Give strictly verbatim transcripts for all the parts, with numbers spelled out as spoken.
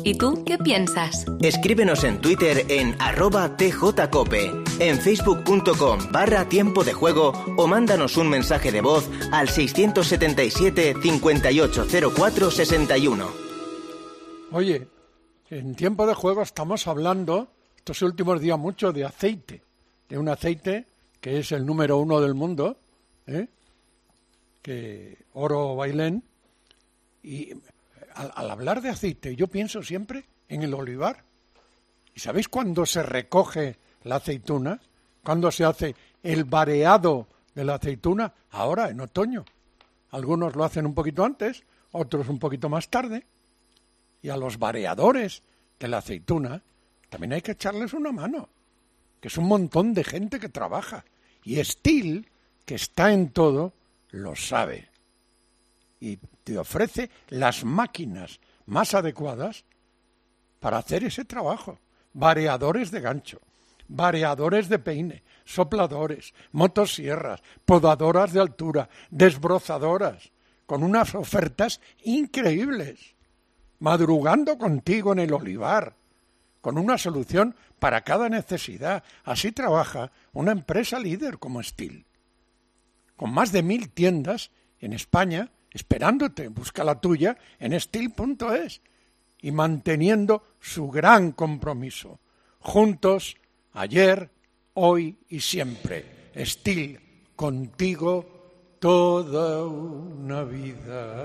¿Y tú qué piensas? Escríbenos en Twitter en arroba tjcope, en facebook.com barra tiempo de juego o mándanos un mensaje de voz al seiscientos setenta y siete, cincuenta y ocho cero cuatro, sesenta y uno. Oye, en tiempo de juego estamos hablando estos últimos días mucho de aceite, de un aceite que es el número uno del mundo, ¿eh? que Oro Bailén, y al, al hablar de aceite yo pienso siempre en el olivar. ¿Y sabéis cuándo se recoge la aceituna? ¿Cuándo se hace el vareado de la aceituna? Ahora, en otoño. Algunos lo hacen un poquito antes, otros un poquito más tarde. Y a los vareadores de la aceituna también hay que echarles una mano, que es un montón de gente que trabaja. Y Stihl, que está en todo, lo sabe. Y te ofrece las máquinas más adecuadas para hacer ese trabajo. Vareadores de gancho, vareadores de peine, sopladores, motosierras, podadoras de altura, desbrozadoras, con unas ofertas increíbles. Madrugando contigo en el olivar, con una solución para cada necesidad. Así trabaja una empresa líder como Stihl, con más de mil tiendas en España, esperándote. Busca la tuya en stihl punto es y manteniendo su gran compromiso. Juntos, ayer, hoy y siempre. Stihl, contigo toda una vida.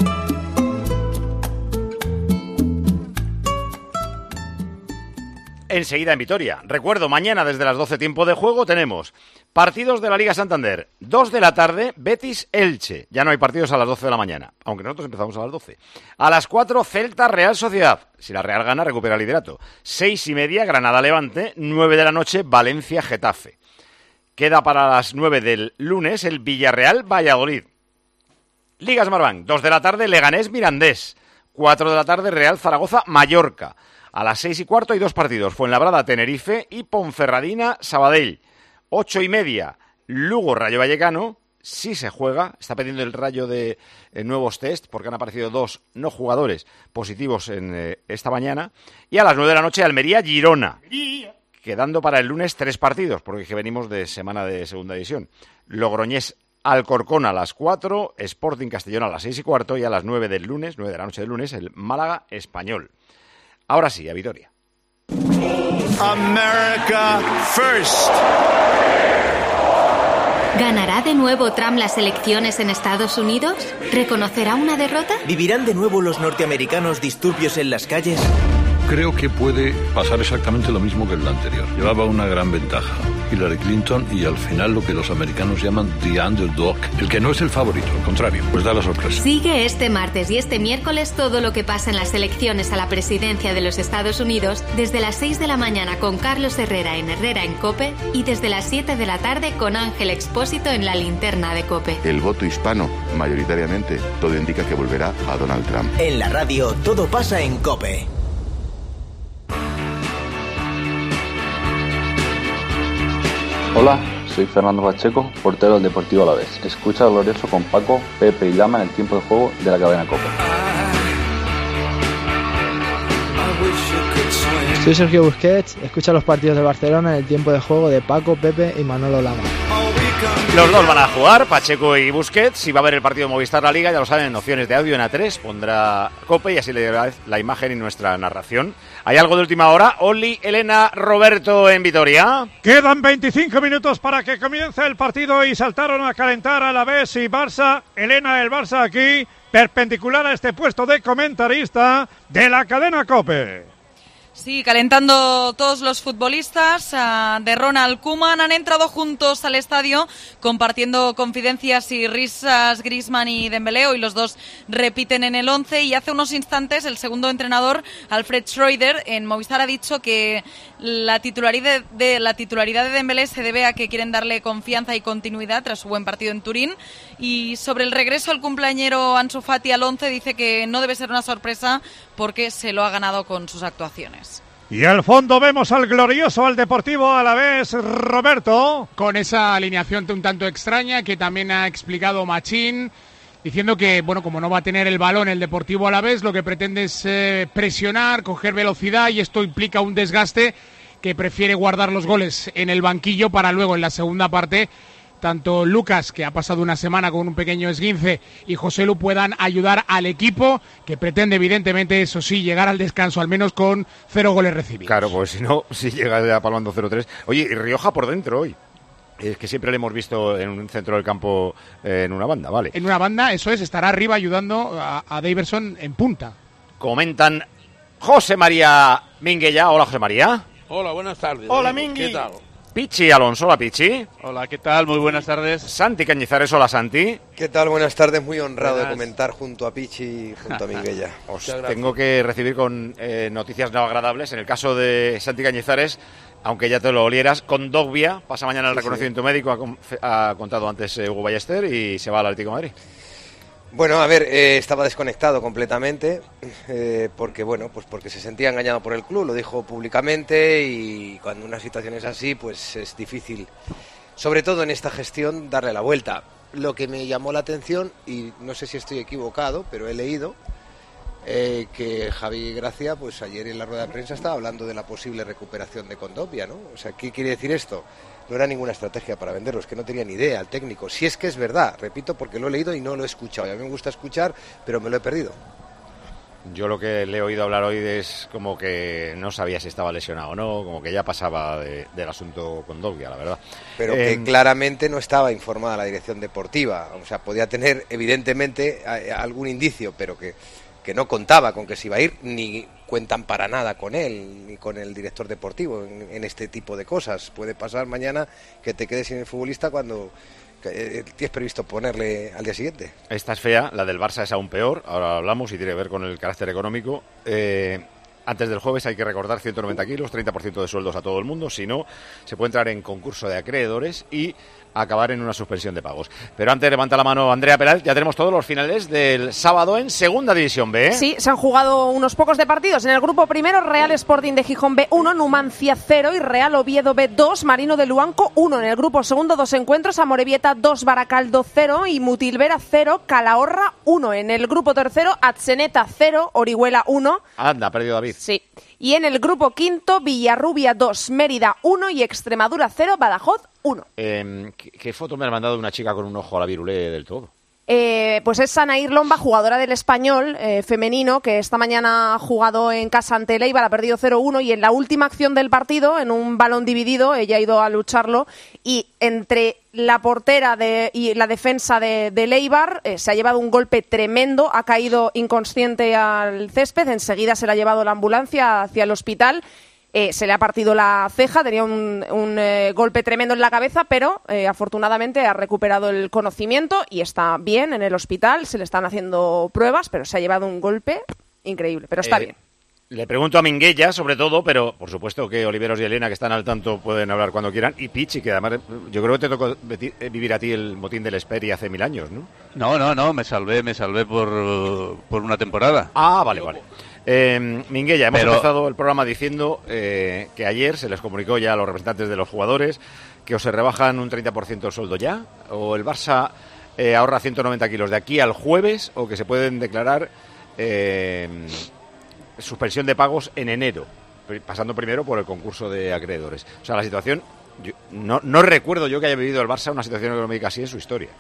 Enseguida en Vitoria. Recuerdo, mañana desde las doce tiempo de juego tenemos partidos de la Liga Santander. dos de la tarde, Betis-Elche. Ya no hay partidos a las doce de la mañana, aunque nosotros empezamos a las doce. A las cuatro, Celta-Real Sociedad. Si la Real gana, recupera el liderato. seis y media, Granada-Levante. nueve de la noche, Valencia-Getafe. Queda para las nueve del lunes el Villarreal-Valladolid. Liga Smartbank. dos de la tarde, Leganés-Mirandés. cuatro de la tarde, Real Zaragoza-Mallorca. A las seis y cuarto hay dos partidos, Fuenlabrada-Tenerife y Ponferradina-Sabadell. Ocho y media, Lugo-Rayo Vallecano. Sí se juega, está pidiendo el Rayo de eh, nuevos test, porque han aparecido dos no jugadores positivos en eh, esta mañana. Y a las nueve de la noche, Almería-Girona. Quedando para el lunes tres partidos, porque que venimos de semana de segunda división. Logroñés-Alcorcón a las cuatro, Sporting Castellón a las seis y cuarto y a las nueve del lunes, nueve de la noche del lunes, el Málaga-Español. Ahora sí, a Vitoria. America first. ¿Ganará de nuevo Trump las elecciones en Estados Unidos? ¿Reconocerá una derrota? ¿Vivirán de nuevo los norteamericanos disturbios en las calles? Creo que puede pasar exactamente lo mismo que el anterior. Llevaba una gran ventaja Hillary Clinton y al final lo que los americanos llaman the underdog, el que no es el favorito, al contrario, pues da la sorpresa. Sigue este martes y este miércoles todo lo que pasa en las elecciones a la presidencia de los Estados Unidos desde las seis de la mañana con Carlos Herrera en Herrera en COPE y desde las siete de la tarde con Ángel Expósito en la linterna de COPE. El voto hispano, mayoritariamente, todo indica que volverá a Donald Trump. En la radio todo pasa en COPE. Hola, soy Fernando Pacheco, portero del Deportivo Alavés. Escucha al glorioso con Paco, Pepe y Lama en el tiempo de juego de la cadena COPE. Soy Sergio Busquets, escucha los partidos de Barcelona en el tiempo de juego de Paco, Pepe y Manolo Lama. Los dos van a jugar, Pacheco y Busquets. Si va a haber el partido Movistar La Liga, ya lo saben, en opciones de audio en A tres, pondrá COPE y así le dará la imagen y nuestra narración. ¿Hay algo de última hora? Oli, Elena, Roberto en Vitoria. Quedan veinticinco minutos para que comience el partido y saltaron a calentar Alavés y Barça. Elena, el Barça aquí, perpendicular a este puesto de comentarista de la cadena COPE. Sí, calentando todos los futbolistas uh, de Ronald Koeman. Han entrado juntos al estadio compartiendo confidencias y risas Griezmann y Dembélé. Hoy los dos repiten en el once y hace unos instantes el segundo entrenador, Alfred Schreuder, en Movistar ha dicho que la titularidad de, la titularidad de Dembélé se debe a que quieren darle confianza y continuidad tras su buen partido en Turín. Y sobre el regreso al cumpleañero Ansu Fati al once dice que no debe ser una sorpresa porque se lo ha ganado con sus actuaciones. Y al fondo vemos al glorioso, al Deportivo Alavés, Roberto. Con esa alineación un tanto extraña que también ha explicado Machín. diciendo que, bueno, como no va a tener el balón el Deportivo Alavés, lo que pretende es eh, presionar, coger velocidad, y esto implica un desgaste, que prefiere guardar los goles en el banquillo para luego en la segunda parte tanto Lucas, que ha pasado una semana con un pequeño esguince, y Joselu puedan ayudar al equipo, que pretende evidentemente, eso sí, llegar al descanso al menos con cero goles recibidos. Claro, pues si no, si llega ya palmando cero tres. Oye, y Rioja por dentro hoy. Es que siempre le hemos visto en un centro del campo, eh, en una banda, ¿vale? En una banda, eso es, estará arriba ayudando a, a Daverson en punta. Comentan José María Minguella. Hola, José María. Hola, buenas tardes. Hola, Mingui. ¿Qué tal? Pichi Alonso, hola, Pichi. Hola, ¿qué tal? Muy buenas tardes. Santi Cañizares, hola, Santi. ¿Qué tal? Buenas tardes, muy honrado buenas. de comentar junto a Pichi y junto a Minguella. Os tengo que recibir con eh, noticias no agradables. En el caso de Santi Cañizares, aunque ya te lo olieras, con Dogbia pasa mañana el sí, reconocimiento sí. médico, ha, ha contado antes eh, Hugo Ballester, y se va al Atlético de Madrid. Bueno, a ver, eh, estaba desconectado completamente, eh, porque bueno, pues porque se sentía engañado por el club, lo dijo públicamente, y cuando una situación es así, pues es difícil, sobre todo en esta gestión, darle la vuelta. Lo que me llamó la atención, y no sé si estoy equivocado, pero he leído eh, que Javi Gracia, pues ayer en la rueda de prensa estaba hablando de la posible recuperación de Condovia, ¿no? O sea, ¿qué quiere decir esto? No era ninguna estrategia para venderlos, que no tenía ni idea el técnico. Si es que es verdad, repito, porque lo he leído y no lo he escuchado. Y a mí me gusta escuchar, pero me lo he perdido. Yo lo que le he oído hablar hoy es como que no sabía si estaba lesionado o no, como que ya pasaba de, del asunto con Dogbia, la verdad. Pero eh, que claramente no estaba informada la dirección deportiva. O sea, podía tener evidentemente algún indicio, pero que, que no contaba con que se iba a ir, ni cuentan para nada con él, ni con el director deportivo en, en este tipo de cosas. Puede pasar mañana que te quedes sin el futbolista cuando eh, tienes previsto ponerle al día siguiente. Esta es fea, la del Barça es aún peor, ahora hablamos, y tiene que ver con el carácter económico. Eh, antes del jueves hay que recordar ciento noventa kilos, treinta por ciento de sueldos a todo el mundo, si no, se puede entrar en concurso de acreedores y acabar en una suspensión de pagos. Pero antes levanta la mano Andrea Peral, ya tenemos todos los finales del sábado en Segunda División B. Sí, se han jugado unos pocos de partidos. En el grupo primero, Real Sporting de Gijón B uno, Numancia cero y Real Oviedo B dos, Marino de Luanco uno. En el grupo segundo, dos encuentros, Amorebieta dos, Baracaldo cero y Mutilvera cero, Calahorra uno. En el grupo tercero, Atzeneta cero, Orihuela uno. Anda, ha perdido David. Sí. Y en el grupo quinto, Villarrubia dos, Mérida uno y Extremadura cero, Badajoz uno. Eh, ¿qué, ¿Qué foto me ha mandado una chica con un ojo a la virulé del todo? Eh, pues es Sanair Lomba, jugadora del Español eh, femenino, que esta mañana ha jugado en casa ante el Eibar, ha perdido cero uno, y en la última acción del partido, en un balón dividido, ella ha ido a lucharlo, y entre la portera de, y la defensa de, del Eibar eh, se ha llevado un golpe tremendo, ha caído inconsciente al césped, enseguida se la ha llevado la ambulancia hacia el hospital. Eh, se le ha partido la ceja, tenía un, un eh, golpe tremendo en la cabeza, pero eh, afortunadamente ha recuperado el conocimiento y está bien en el hospital, se le están haciendo pruebas, pero se ha llevado un golpe increíble, pero está eh, bien. Le pregunto a Minguella, sobre todo, pero por supuesto que Oliveros y Elena, que están al tanto, pueden hablar cuando quieran, y Pichi, que además yo creo que te tocó vivir a ti el motín del Esperi hace mil años, ¿no? No, no, no, me salvé, me salvé por, por una temporada. Ah, vale, vale. Eh, Minguella, hemos Pero... empezado el programa diciendo eh, que ayer se les comunicó ya a los representantes de los jugadores que o se rebajan un treinta por ciento el sueldo ya, o el Barça eh, ahorra ciento noventa kilos de aquí al jueves, o que se pueden declarar eh, suspensión de pagos en enero, pasando primero por el concurso de acreedores. O sea, la situación, yo, no, no recuerdo yo que haya vivido el Barça una situación económica así en su historia.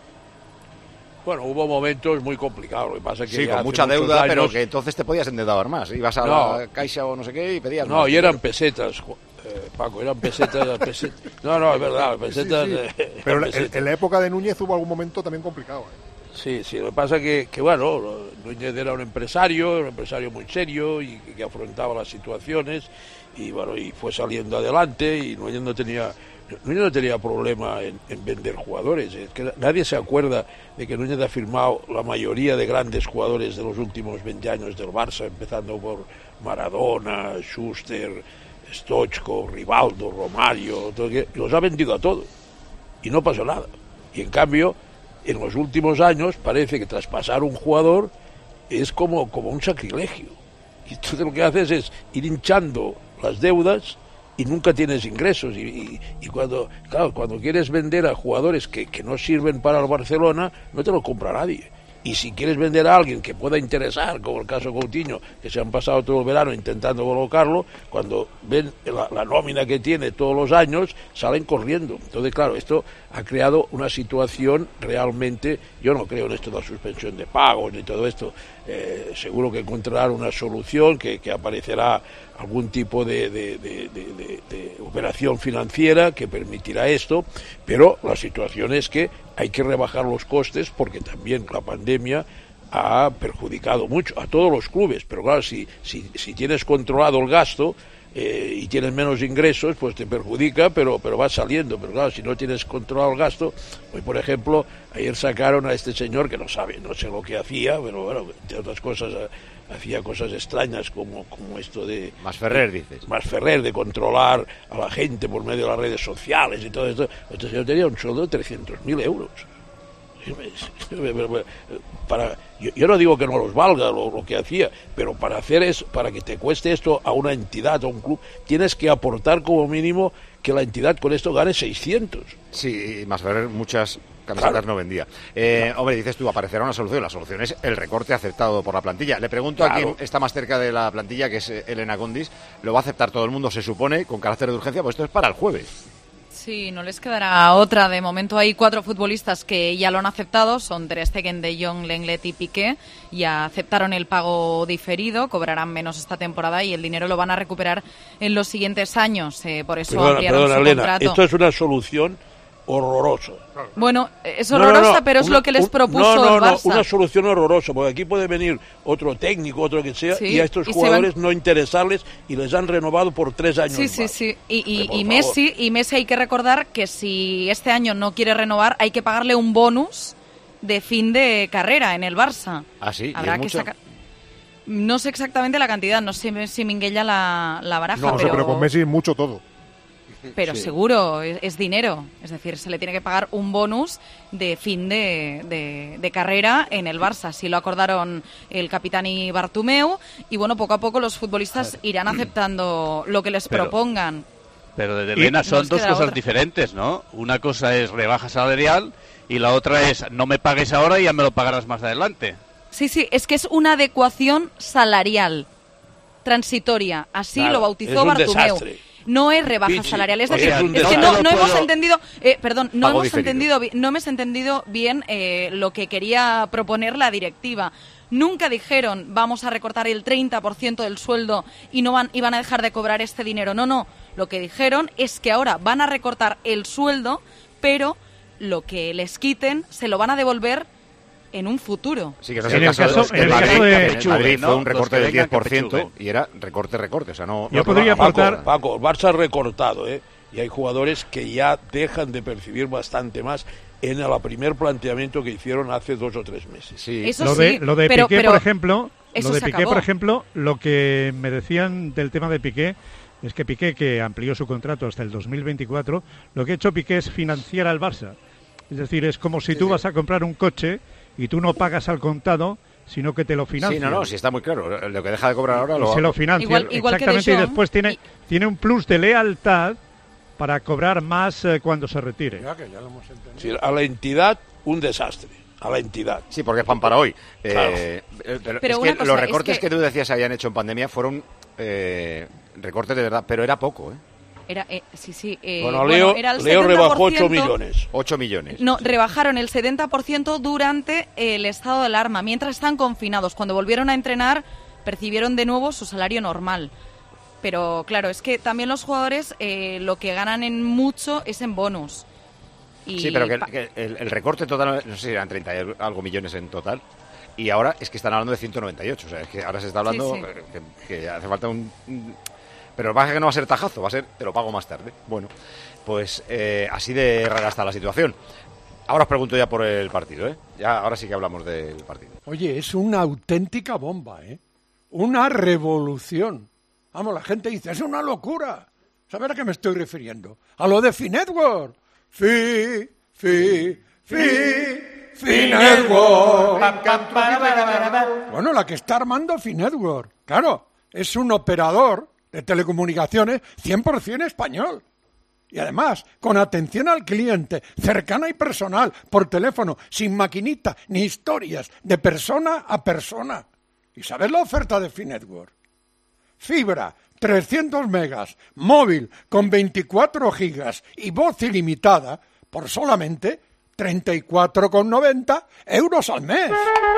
Bueno, hubo momentos muy complicados, lo que pasa es que sí, con mucha deuda, años... pero que entonces te podías endeudar más, ibas a no, la Caixa o no sé qué y pedías no, más. No, y eran pesetas, eh, Paco, eran pesetas, pesetas. No, no, es verdad, pesetas... Sí, sí. Eh, pero pesetas. En la época de Núñez hubo algún momento también complicado. ¿eh? Sí, sí, lo que pasa es que, que, bueno, Núñez era un empresario, un empresario muy serio y que, que afrontaba las situaciones y, bueno, y fue saliendo adelante y Núñez no tenía... Núñez no tenía problema en, en vender jugadores. Es que nadie se acuerda de que Núñez ha firmado la mayoría de grandes jugadores de los últimos veinte años del Barça, empezando por Maradona, Schuster, Stoichkov, Rivaldo, Romario, todo que, los ha vendido a todos y no pasó nada. Y en cambio, en los últimos años parece que traspasar un jugador es como, como un sacrilegio. Y entonces lo que haces es ir hinchando las deudas y nunca tienes ingresos y, y, y cuando claro cuando quieres vender a jugadores que, que no sirven para el Barcelona no te lo compra nadie Y si quieres vender a alguien que pueda interesar, como el caso Coutinho, que se han pasado todo el verano intentando colocarlo, cuando ven la, la nómina que tiene todos los años, salen corriendo. Entonces, claro, esto ha creado una situación realmente, yo no creo en esto de la suspensión de pagos ni todo esto, eh, seguro que encontrarán una solución, que, que aparecerá algún tipo de, de, de, de, de, de operación financiera que permitirá esto, pero la situación es que hay que rebajar los costes porque también la pandemia ha perjudicado mucho a todos los clubes, pero claro, si, si, si tienes controlado el gasto eh, y tienes menos ingresos, pues te perjudica, pero, pero va saliendo, pero claro, si no tienes controlado el gasto, hoy por ejemplo, ayer sacaron a este señor que no sabe, no sé lo que hacía, pero bueno, entre otras cosas hacía cosas extrañas como, como esto de... Masferrer, dices. Masferrer, de controlar a la gente por medio de las redes sociales y todo esto. Este señor tenía un sueldo de trescientos mil euros. Para, yo, yo no digo que no los valga lo, lo que hacía, pero para hacer es, para que te cueste esto a una entidad, a un club, tienes que aportar como mínimo que la entidad con esto gane seiscientos. Sí, y Masferrer muchas camisetas claro. no vendía. Eh, claro. Hombre, dices tú, aparecerá una solución. La solución es el recorte aceptado por la plantilla. Le pregunto claro. a quien está más cerca de la plantilla, que es Elena Condis. Lo va a aceptar todo el mundo, se supone, con carácter de urgencia, pues esto es para el jueves. Sí, no les quedará otra. De momento hay cuatro futbolistas que ya lo han aceptado. Son Ter Stegen, De Jong, Lenglet y Piqué. Ya aceptaron el pago diferido, cobrarán menos esta temporada y el dinero lo van a recuperar en los siguientes años. Eh, por eso perdona, ampliaron perdona, su Elena, contrato. Esto es una solución horrorosa. Bueno, es horrorosa, no, no, no, pero es una, lo que les propuso un, no, no, el Barça. No, una solución horrorosa, porque aquí puede venir otro técnico, otro que sea, sí, y a estos y jugadores van... no interesarles y les han renovado por tres años sí, más. Sí, sí, sí. Y, y, y Messi, y Messi hay que recordar que si este año no quiere renovar, hay que pagarle un bonus de fin de carrera en el Barça. Ah, sí, Habrá que mucho? sacar... No sé exactamente la cantidad, no sé si Minguella la, la baraja, no, pero... No, pero con Messi mucho todo. Pero sí. seguro, es, es dinero. Es decir, se le tiene que pagar un bonus de fin de, de, de carrera en el Barça. Así lo acordaron el capitán y Bartomeu. Y bueno, poco a poco los futbolistas irán aceptando lo que les pero, propongan. Pero de Elena son dos cosas otra. diferentes, ¿no? Una cosa es rebaja salarial y la otra es no me pagues ahora y ya me lo pagarás más adelante. Sí, sí, es que es una adecuación salarial transitoria. Así claro, lo bautizó Bartomeu. Desastre. No es rebaja Pichi. salarial, es Oye, decir, es, es que no, no, no hemos entendido, eh, perdón, no hemos diferido. entendido, no hemos entendido bien eh, lo que quería proponer la directiva. Nunca dijeron vamos a recortar el treinta por ciento del sueldo y no van, y van a dejar de cobrar este dinero. No, no. Lo que dijeron es que ahora van a recortar el sueldo, pero lo que les quiten se lo van a devolver en un futuro. Sí, que no es el, el caso, caso en el Madrid, caso de Pechugue, Madrid fue un recorte del diez por ciento y era recorte, recorte. O sea, no, Yo no podría aportar... Paco, Paco, Barça ha recortado, ¿eh? Y hay jugadores que ya dejan de percibir bastante más en el primer planteamiento que hicieron hace dos o tres meses. Sí. Eso lo sí, de, lo de pero, Piqué, pero por ejemplo, lo de Piqué, acabó. por ejemplo, lo que me decían del tema de Piqué es que Piqué, que amplió su contrato hasta el dos mil veinticuatro, lo que ha hecho Piqué es financiar al Barça. Es decir, es como si sí, tú sí. vas a comprar un coche y tú no pagas al contado, sino que te lo financian. Sí, no, no, sí está muy claro. Lo que deja de cobrar ahora lo... Y se lo financia, igual, igual exactamente, que de y después tiene, y... tiene un plus de lealtad para cobrar más eh, cuando se retire. Ya que ya lo hemos entendido. Sí, a la entidad, un desastre. A la entidad. Sí, porque es pan para hoy. Claro. Eh, pero, pero es que cosa, los recortes es que... que tú decías se habían hecho en pandemia fueron eh, recortes de verdad, pero era poco, ¿eh? Era, eh, sí, sí. Eh, bueno, Leo, bueno, era el Leo rebajó setenta por ciento, ocho millones. ocho millones. No, rebajaron el setenta por ciento durante el estado de alarma, mientras están confinados. Cuando volvieron a entrenar, percibieron de nuevo su salario normal. Pero claro, es que también los jugadores eh, lo que ganan en mucho es en bonus. Y sí, pero que, que el, el recorte total, no sé si eran treinta y algo millones en total. Y ahora es que están hablando de ciento noventa y ocho. O sea, es que ahora se está hablando sí, sí. Que, que hace falta un... un pero pasa que no va a ser tajazo, va a ser te lo pago más tarde. Bueno, pues eh, así de rara está la situación. Ahora os pregunto ya por el partido, ¿eh? Ya, ahora sí que hablamos del partido. Oye, es una auténtica bomba, ¿eh? Una revolución. Vamos, la gente dice, es una locura. ¿Sabes a qué me estoy refiriendo? A lo de Finetwork. Fi, fi, fi, Finetwork. Bueno, la que está armando Finetwork. Claro, es un operador de telecomunicaciones cien por ciento español. Y además, con atención al cliente, cercana y personal, por teléfono, sin maquinita ni historias, de persona a persona. ¿Y sabes la oferta de Finetwork? Fibra, trescientos megas, móvil con veinticuatro gigas y voz ilimitada por solamente treinta y cuatro con noventa euros al mes.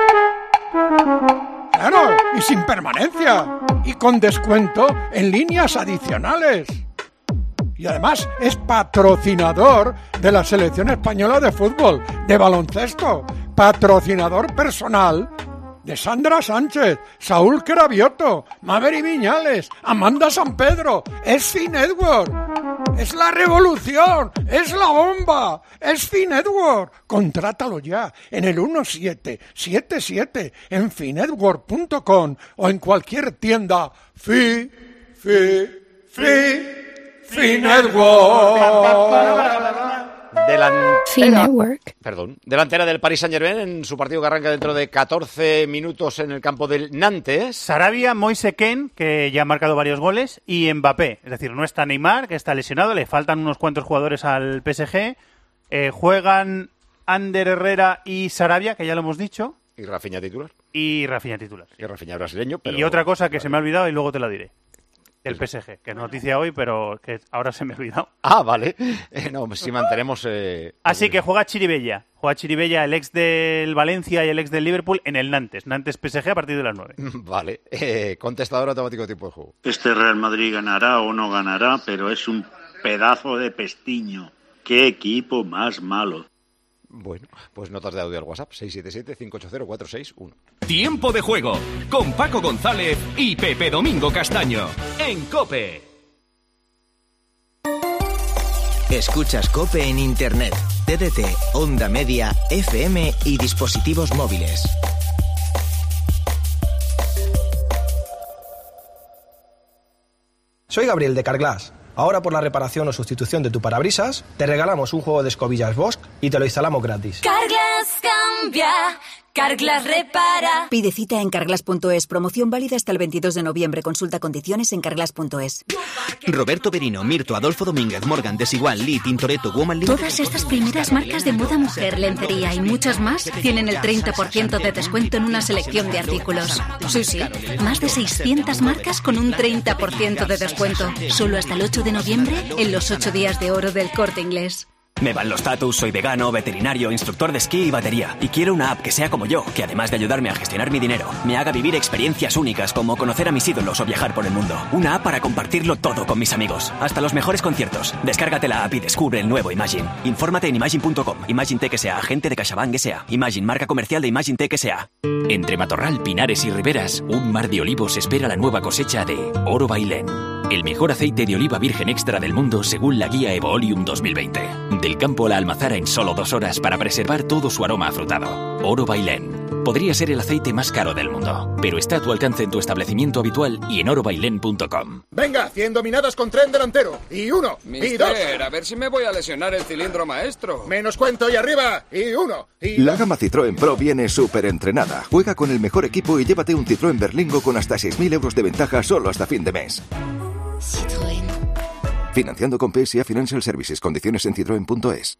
Claro, y sin permanencia. Y con descuento en líneas adicionales. Y además es patrocinador de la selección española de fútbol, de baloncesto, patrocinador personal de Sandra Sánchez, Saúl Cravioto, Maveri Viñales, Amanda San Pedro. Es Finetwork, es la revolución, es la bomba, es Finetwork. Contrátalo ya en el uno siete siete siete en finetwork punto com o en cualquier tienda Fi, Fi, Fi, Finetwork. Delantera, perdón, delantera del Paris Saint-Germain en su partido que arranca dentro de catorce minutos en el campo del Nantes. Sarabia, Moise Kean, que ya ha marcado varios goles, y Mbappé. Es decir, no está Neymar, que está lesionado, le faltan unos cuantos jugadores al P S G. Eh, juegan Ander Herrera y Sarabia, que ya lo hemos dicho. Y Rafinha titular. Y Rafinha titular. Y Rafinha brasileño. Pero... Y otra cosa que se me ha olvidado y luego te la diré. El P S G, que es noticia hoy, pero que ahora se me ha olvidado. Ah, vale. Eh, no, si mantenemos... Eh, Así que juega Chiribella. Juega Chiribella, el ex del Valencia y el ex del Liverpool, en el Nantes. Nantes P S G a partir de las nueve. Vale. Eh, contestador automático de tiempo de juego. Este Real Madrid ganará o no ganará, pero es un pedazo de pestiño. ¡Qué equipo más malo! Bueno, pues notas de audio al WhatsApp, seis siete siete, cinco ocho cero, cuatro seis uno. Tiempo de juego, con Paco González y Pepe Domingo Castaño, en COPE. Escuchas COPE en Internet, T D T, Onda Media, F M y dispositivos móviles. Soy Gabriel de Carglass. Ahora por la reparación o sustitución de tu parabrisas, te regalamos un juego de escobillas Bosch y te lo instalamos gratis. Carglass cambia, Carglass repara. Pide cita en carglass punto es. Promoción válida hasta el veintidós de noviembre. Consulta condiciones en carglass punto es. Roberto Berino, Mirto, Adolfo Domínguez, Morgan, Desigual, Lee, Tintoretto, Woman Limited. Todas estas primeras marcas de moda mujer, lencería y muchas más tienen el treinta por ciento de descuento en una selección de artículos. Sí, sí, más de seiscientas marcas con un treinta por ciento de descuento. Solo hasta el ocho de noviembre en los ocho días de oro del Corte Inglés. Me van los tatus, soy vegano, veterinario, instructor de esquí y batería. Y quiero una app que sea como yo, que además de ayudarme a gestionar mi dinero, me haga vivir experiencias únicas como conocer a mis ídolos o viajar por el mundo. Una app para compartirlo todo con mis amigos, hasta los mejores conciertos. Descárgate la app y descubre el nuevo Imagine. Infórmate en imagine punto com. Imagine Tech S A, agente de CaixaBank S A. Imagine, marca comercial de Imagine Tech S A. Entre Matorral, Pinares y Riberas, un mar de olivos espera la nueva cosecha de Oro Bailén, el mejor aceite de oliva virgen extra del mundo según la guía Evoolium dos mil veinte. Del campo a la almazara en solo dos horas para preservar todo su aroma afrutado. Oro Bailén. Podría ser el aceite más caro del mundo, pero está a tu alcance en tu establecimiento habitual y en oro bailén punto com. Venga, cien dominadas con tren delantero. Y uno, Mister, y dos. a ver si me voy a lesionar el cilindro maestro. Menos cuento y arriba. Y uno, y La gama Citroën Pro viene súper entrenada. Juega con el mejor equipo y llévate un Citroën Berlingo con hasta seis mil euros de ventaja solo hasta fin de mes. Citroën. Financiando con P S A Financial Services. Condiciones en citroen punto es.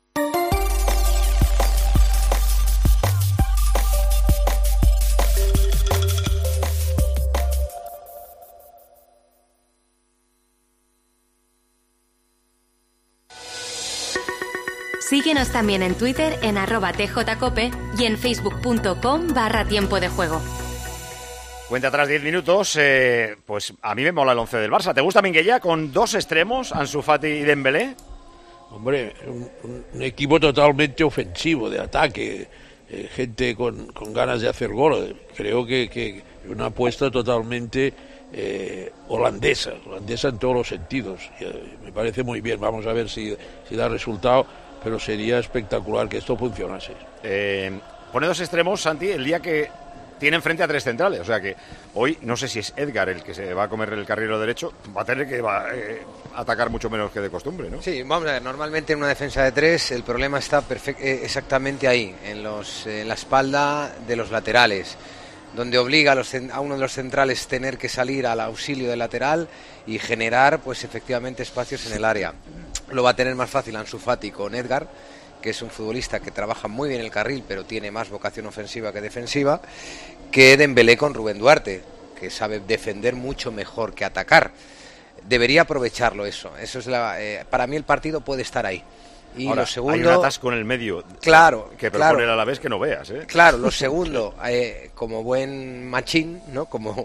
Síguenos también en Twitter en arroba tjcope y en facebook punto com barra tiempo de juego. Cuenta atrás diez minutos, eh, pues a mí me mola el once del Barça. ¿Te gusta Minguella con dos extremos, Ansu Fati y Dembélé? Hombre, un, un equipo totalmente ofensivo, de ataque, eh, gente con, con ganas de hacer gol. Creo que, que una apuesta totalmente eh, holandesa, holandesa en todos los sentidos. Y, eh, me parece muy bien, vamos a ver si, si da resultado, pero sería espectacular que esto funcionase. Eh, pone dos extremos, Santi, el día que tienen frente a tres centrales, o sea que hoy no sé si es Edgar el que se va a comer el carrilero derecho, va a tener que va, eh, atacar mucho menos que de costumbre, ¿no? Sí, vamos a ver, normalmente en una defensa de tres el problema está perfect- eh, exactamente ahí, en, los, eh, en la espalda de los laterales. donde obliga a, los, a uno de los centrales tener que salir al auxilio del lateral y generar pues efectivamente espacios en el área. Lo va a tener más fácil Ansu Fati con Edgar, que es un futbolista que trabaja muy bien el carril, pero tiene más vocación ofensiva que defensiva, que Dembélé con Rubén Duarte, que sabe defender mucho mejor que atacar. Debería aprovecharlo eso. Eso es la, eh, para mí el partido puede estar ahí. Y Ahora, lo segundo, hay un atasco en el medio, claro, que claro, propone el Alavés que no veas, ¿eh? Claro, lo segundo, eh, como buen machín, ¿no? Como,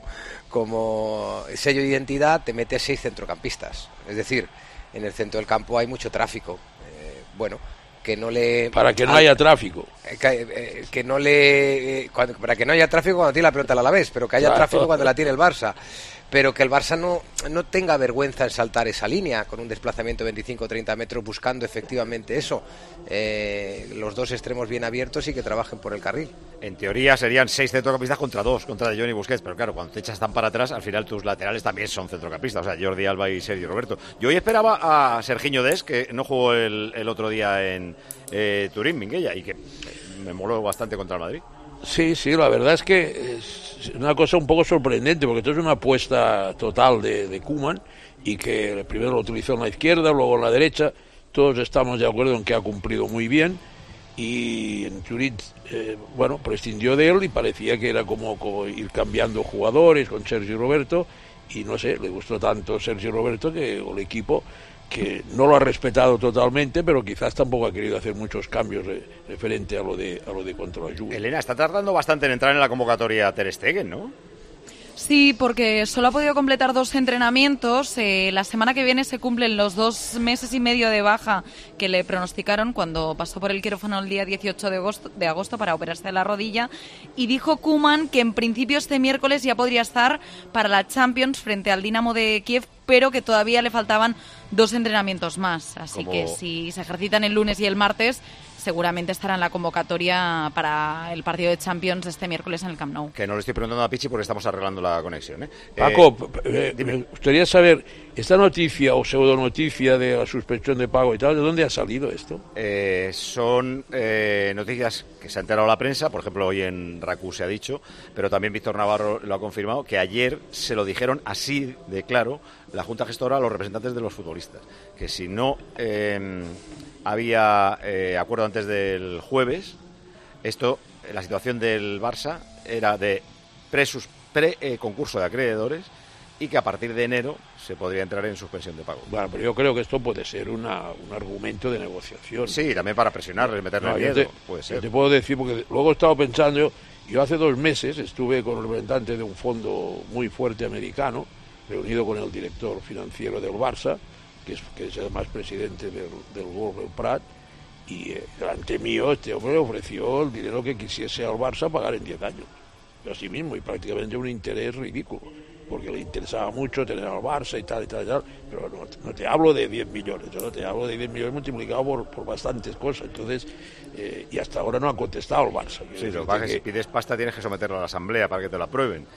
como sello de identidad, te metes seis centrocampistas. Es decir, en el centro del campo hay mucho tráfico. Eh, bueno, que no le... Para que no haya tráfico. Eh, que, eh, que no le... Eh, cuando, para que no haya tráfico cuando tiene la pelota al Alavés, pero que haya Claro. tráfico cuando la tiene el Barça. Pero que el Barça no, no tenga vergüenza en saltar esa línea con un desplazamiento de veinticinco o treinta metros buscando efectivamente eso, eh, los dos extremos bien abiertos y que trabajen por el carril. En teoría serían seis centrocampistas contra dos, contra De Jong y Busquets, pero claro, cuando te echas tan para atrás, al final tus laterales también son centrocampistas, o sea, Jordi Alba y Sergio Roberto. Yo hoy esperaba a Sergiño Dest, que no jugó el, el otro día en eh, Turín, Minguella, y que me moló bastante contra el Madrid. Sí, sí, la verdad es que es una cosa un poco sorprendente, porque esto es una apuesta total de, de Koeman, y que primero lo utilizó en la izquierda, luego en la derecha. Todos estamos de acuerdo en que ha cumplido muy bien, y en Turín, eh, bueno, prescindió de él y parecía que era como, como ir cambiando jugadores con Sergio Roberto, y no sé, le gustó tanto Sergio Roberto que o el equipo que no lo ha respetado totalmente, pero quizás tampoco ha querido hacer muchos cambios re, referente a lo de a lo de contra la Juve. Elena, está tardando bastante en entrar en la convocatoria Ter Stegen, ¿no? Sí, porque solo ha podido completar dos entrenamientos. Eh, la semana que viene se cumplen los dos meses y medio de baja que le pronosticaron cuando pasó por el quirófano el día dieciocho de agosto, de agosto para operarse de la rodilla. Y dijo Koeman que en principio este miércoles ya podría estar para la Champions frente al Dinamo de Kiev, pero que todavía le faltaban dos entrenamientos más. Así Como... que si se ejercitan el lunes y el martes, seguramente estará en la convocatoria para el partido de Champions este miércoles en el Camp Nou. Que no le estoy preguntando a Pichi porque estamos arreglando la conexión, ¿eh? Paco, eh, eh, me gustaría saber, esta noticia o pseudo noticia de la suspensión de pago y tal, ¿de dónde ha salido esto? Eh, son eh, noticias que se ha enterado la prensa, por ejemplo hoy en RACU se ha dicho, pero también Víctor Navarro lo ha confirmado, que ayer se lo dijeron así de claro la Junta Gestora a los representantes de los futbolistas, que si no eh, había eh, acuerdo antes del jueves, esto, la situación del Barça era de pre-concurso pre, eh, concurso de acreedores, y que a partir de enero se podría entrar en suspensión de pago. Bueno, pero yo creo que esto puede ser una, un argumento de negociación. Sí, también para presionarles, meterle no, miedo, te, puede ser. Te puedo decir, porque luego he estado pensando, yo, yo hace dos meses estuve con el representante de un fondo muy fuerte americano, reunido con el director financiero del Barça, que es, que es además presidente del, del Wolver Prat, y eh, delante mío este hombre le ofreció el dinero que quisiese al Barça pagar en diez años, así mismo, y prácticamente un interés ridículo, porque le interesaba mucho tener al Barça y tal y tal y tal, pero no, no te hablo de diez millones, yo no te hablo de diez millones multiplicado por, por bastantes cosas, entonces, eh, y hasta ahora no ha contestado el Barça. Sí, lo que pasa es que si pides pasta tienes que someterlo a la asamblea para que te la aprueben.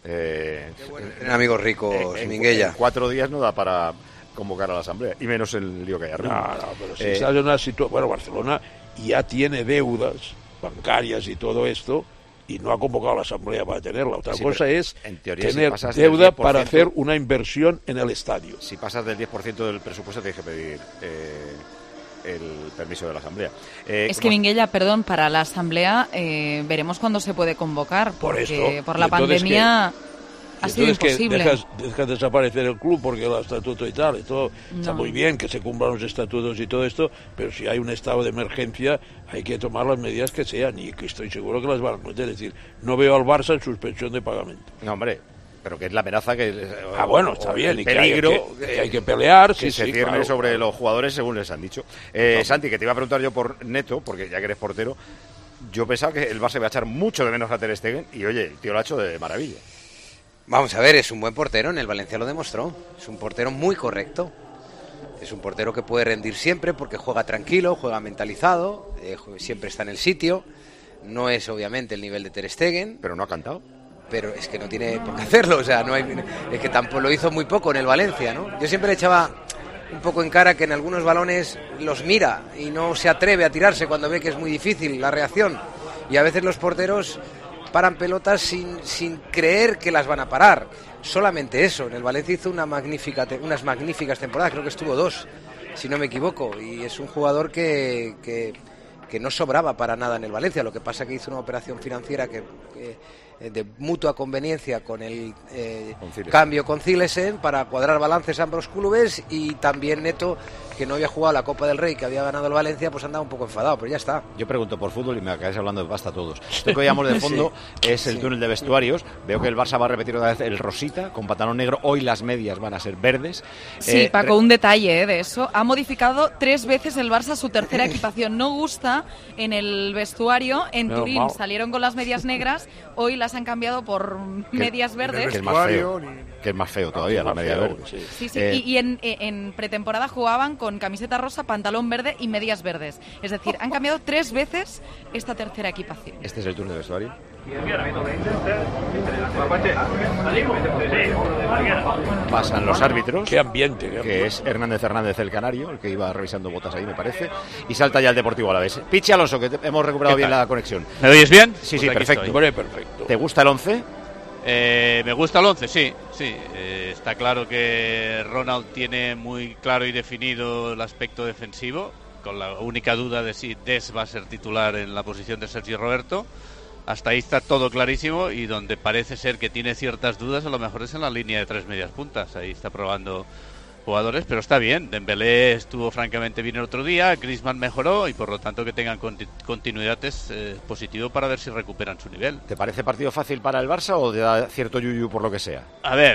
Eh, Tienen amigos ricos, en, Minguella. En cuatro días no da para convocar a la asamblea, y menos el lío que hay arriba. No, no, pero si eh, estás en una situación... Bueno, Barcelona ya tiene deudas bancarias y todo esto, y no ha convocado a la asamblea para tenerla. Otra sí, cosa es en teoría, tener si deuda para hacer una inversión en el estadio. Si pasas del diez por ciento del presupuesto tienes que pedir eh, el permiso de la asamblea. Eh, es que Minguella, perdón, para la asamblea eh, veremos cuándo se puede convocar, por porque esto, por la pandemia que, ha sido imposible. Que dejas, dejas desaparecer el club porque el estatuto y tal, y todo, no. Está muy bien que se cumplan los estatutos y todo esto, pero si hay un estado de emergencia hay que tomar las medidas que sean, y que estoy seguro que las van a meter. Es decir, no veo al Barça en suspensión de pagamento. No, hombre, pero que es la amenaza que... Ah, bueno, está bien, y peligro que hay que, que, hay que pelear, que sí, se sí, cierne claro, sobre claro. los jugadores según les han dicho. Eh, no. Santi, que te iba a preguntar yo por Neto, porque ya que eres portero, yo pensaba que el Barça iba a echar mucho de menos a Ter Stegen, y oye, el tío lo ha hecho de maravilla. Vamos a ver, es un buen portero, en el Valencia lo demostró, es un portero muy correcto, es un portero que puede rendir siempre porque juega tranquilo, juega mentalizado, eh, siempre está en el sitio, no es obviamente el nivel de Ter Stegen. Pero no ha cantado. Pero es que no tiene por qué hacerlo, o sea, no hay, es que tampoco lo hizo muy poco en el Valencia, ¿no? Yo siempre le echaba un poco en cara que en algunos balones los mira y no se atreve a tirarse cuando ve que es muy difícil la reacción, y a veces los porteros paran pelotas sin, sin creer que las van a parar. Solamente eso. En el Valencia hizo una magnífica te- unas magníficas temporadas, creo que estuvo dos, si no me equivoco, y es un jugador que, que, que no sobraba para nada en el Valencia. Lo que pasa que hizo una operación financiera que, que de mutua conveniencia con el eh, con cambio con Cilesen para cuadrar balances a ambos clubes, y también Neto, que no había jugado la Copa del Rey, que había ganado el Valencia, pues andaba un poco enfadado, pero ya está. Yo pregunto por fútbol y me acabáis hablando de pasta a todos. Esto que veíamos de fondo sí, es el sí. túnel de vestuarios. Veo que el Barça va a repetir otra vez el rosita con pantalón negro. Hoy las medias van a ser verdes. Sí, eh, Paco, re- un detalle eh, de eso. Ha modificado tres veces el Barça su tercera equipación. No gusta en el vestuario. En No, Turín wow. salieron con las medias negras. Hoy las han cambiado por medias verdes. Que es más feo, que es más feo todavía, la media verde. Sí, sí, sí. Eh, y, y en, en pretemporada jugaban con camiseta rosa, pantalón verde y medias verdes. Es decir, han cambiado tres veces esta tercera equipación. Este es el turno de vestuario. Pasan los árbitros. Qué ambiente, qué que ambiente. es Hernández Hernández el canario, el que iba revisando botas ahí, me parece. Y salta ya el Deportivo Alavés. Pichi Alonso, que te- hemos recuperado bien la conexión. ¿Me oyes bien? Sí, Pues sí, aquí perfecto. estoy. Hombre, perfecto. ¿Te gusta el once? Eh, me gusta el once, sí, sí. Eh, está claro que Ronald tiene muy claro y definido el aspecto defensivo, con la única duda de si Des va a ser titular en la posición de Sergio Roberto. Hasta ahí está todo clarísimo, y donde parece ser que tiene ciertas dudas a lo mejor es en la línea de tres medias puntas. Ahí está probando jugadores, pero está bien. Dembélé estuvo francamente bien el otro día, Griezmann mejoró, y por lo tanto que tengan conti- continuidad es eh, positivo para ver si recuperan su nivel. ¿Te parece partido fácil para el Barça o te da cierto yuyu por lo que sea? A ver,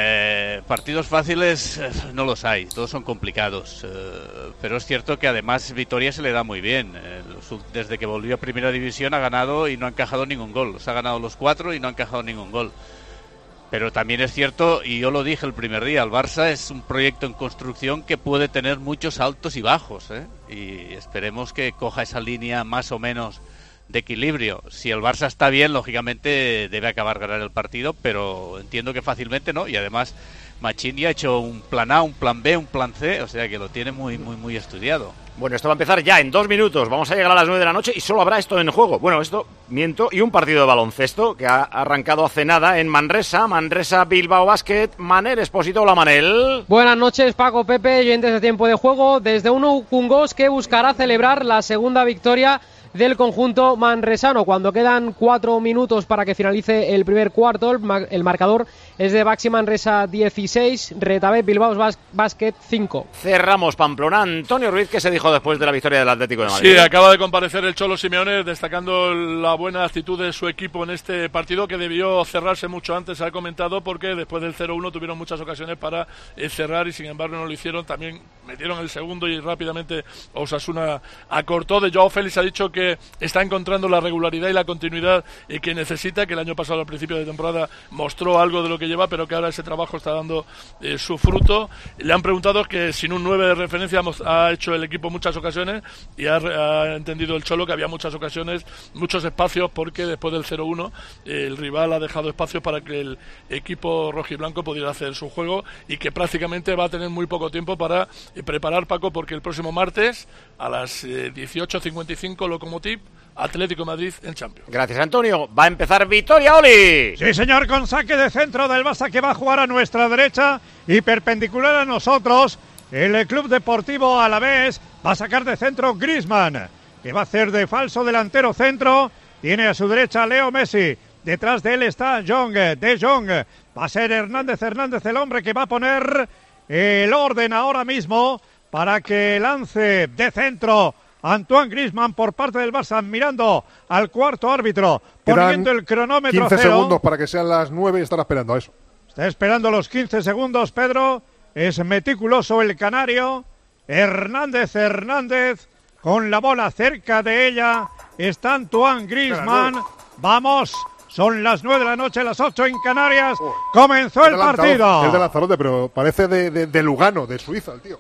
eh, partidos fáciles eh, no los hay, todos son complicados, eh, pero es cierto que además Vitoria se le da muy bien. Eh, los ul- desde que volvió a Primera División ha ganado y no ha encajado ningún gol. Se ha ganado los cuatro y no ha encajado ningún gol. Pero también es cierto, y yo lo dije el primer día, el Barça es un proyecto en construcción que puede tener muchos altos y bajos, ¿eh? Y esperemos que coja esa línea más o menos de equilibrio. Si el Barça está bien, lógicamente debe acabar ganar el partido, pero entiendo que fácilmente no, y además Machín ya ha hecho un plan A, un plan B, un plan C, o sea que lo tiene muy, muy, muy estudiado. Bueno, esto va a empezar ya en dos minutos. Vamos a llegar a las nueve de la noche y solo habrá esto en juego. Bueno, esto, miento, y un partido de baloncesto que ha arrancado hace nada en Manresa. Manresa Bilbao Basket. Manel Espósito, hola Manel. Buenas noches, Paco, Pepe, oyentes de Tiempo de Juego. Desde un Ukungos que buscará celebrar la segunda victoria del conjunto manresano. Cuando quedan cuatro minutos para que finalice el primer cuarto, el, ma- el marcador es de Baxi Manresa dieciséis, Retabet Bilbao Bas- Basket cinco. Cerramos Pamplona. Antonio Ruiz, ¿qué se dijo después de la victoria del Atlético de Madrid? Sí, acaba de comparecer el Cholo Simeone destacando la buena actitud de su equipo en este partido, que debió cerrarse mucho antes, se ha comentado, porque después del cero uno tuvieron muchas ocasiones para eh, cerrar y sin embargo no lo hicieron. También metieron el segundo y rápidamente Osasuna acortó. De Joao Félix ha dicho que está encontrando la regularidad y la continuidad eh, que necesita, que el año pasado al principio de temporada mostró algo de lo que lleva, pero que ahora ese trabajo está dando eh, su fruto. Le han preguntado que sin un nueve de referencia hemos- ha hecho el equipo muchas ocasiones, y ha, re- ha entendido el Cholo que había muchas ocasiones, muchos espacios, porque después del cero uno eh, el rival ha dejado espacios para que el equipo rojiblanco pudiera hacer su juego, y que prácticamente va a tener muy poco tiempo para eh, preparar, Paco, porque el próximo martes a las eh, dieciocho cincuenta y cinco Lokomotiv Atlético de Madrid en Champions. Gracias, Antonio. Va a empezar Vitoria, Oli. Sí, señor, con saque de centro del Barça, que va a jugar a nuestra derecha y perpendicular a nosotros. El Club Deportivo Alavés va a sacar de centro Griezmann, que va a hacer de falso delantero centro. Tiene a su derecha a Leo Messi. Detrás de él está Jong, De Jong. Va a ser Hernández Hernández el hombre que va a poner el orden ahora mismo para que lance de centro Antoine Griezmann por parte del Barça, mirando al cuarto árbitro, poniendo el cronómetro quince cero. segundos para que sean las nueve y estar esperando a eso. Está esperando los quince segundos, Pedro. Es meticuloso el canario. Hernández Hernández con la bola cerca de ella. Está Antoine Griezmann. Vamos, son las nueve de la noche, las ocho en Canarias. Comenzó el partido. Es de Lanzarote, pero parece de, de, de Lugano, de Suiza, el tío.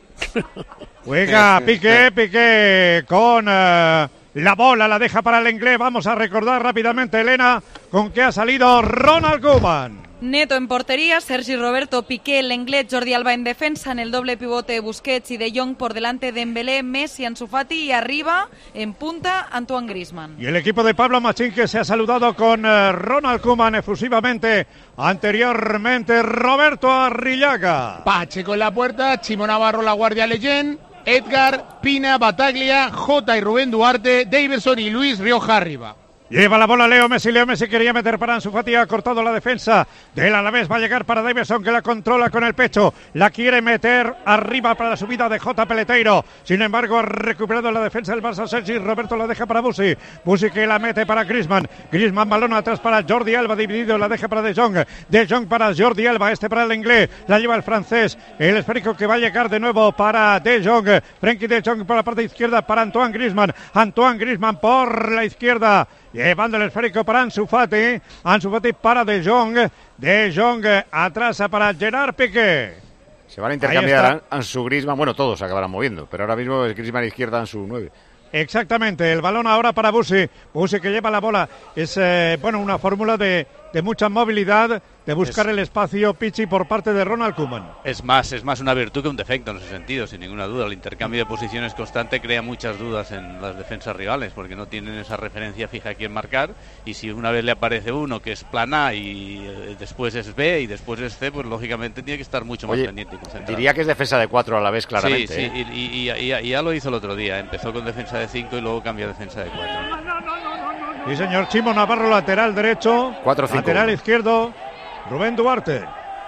Juega Piqué, Piqué con eh, la bola, la deja para el inglés. Vamos a recordar rápidamente, Elena, con que ha salido Ronald Koeman. Neto en portería, Sergi Roberto, Piqué, Lenglet, Jordi Alba en defensa, en el doble pivote Busquets y De Jong por delante de Dembélé, Messi, Ansu Fati y arriba, en punta, Antoine Griezmann. Y el equipo de Pablo Machín que se ha saludado con eh, Ronald Koeman efusivamente, anteriormente Roberto Arrillaga. Pacheco en la puerta, Chimo Navarro, la guardia Leyen, Edgar, Pina, Bataglia, Jota y Rubén Duarte, Davidson y Luis Rioja arriba. Lleva la bola Leo Messi, Leo Messi quería meter para Ansu Fati, ha cortado la defensa del Alavés, va a llegar para Davidson que la controla con el pecho, la quiere meter arriba para la subida de Jota Peleteiro, sin embargo ha recuperado la defensa del Barça Sergi, Roberto la deja para Busi, Busi que la mete para Griezmann, Griezmann balón atrás para Jordi Alba, dividido, la deja para De Jong, De Jong para Jordi Alba, este para el inglés, la lleva el francés, el esférico que va a llegar de nuevo para De Jong, Frenkie De Jong por la parte izquierda para Antoine Griezmann, Antoine Griezmann por la izquierda, llevando el esférico para Ansu Fati, Ansu Fati para De Jong, De Jong atrás para Gerard Piqué. Se van a intercambiar Ansu Griezmann, bueno, todos se acabarán moviendo, pero ahora mismo es Griezmann izquierda, Ansu nueve. Exactamente, el balón ahora para Busi, Busi que lleva la bola, es eh, bueno una fórmula de, de mucha movilidad, de buscar es, el espacio Pichi por parte de Ronald Koeman. Es más, es más una virtud que un defecto en ese sentido, sin ninguna duda. El intercambio de posiciones constante crea muchas dudas en las defensas rivales, porque no tienen esa referencia fija a quién marcar, y si una vez le aparece uno que es plan A y eh, después es B y después es C, pues lógicamente tiene que estar mucho más Oye, pendiente y concentrado. Diría que es defensa de cuatro a la vez, claramente. Sí, sí, ¿eh? y, y, y, y ya lo hizo el otro día, empezó con defensa de cinco y luego cambia a defensa de cuatro. Sí, señor. Chimo Navarro, lateral derecho, cuatro, cinco, lateral uno. izquierdo, Rubén Duarte.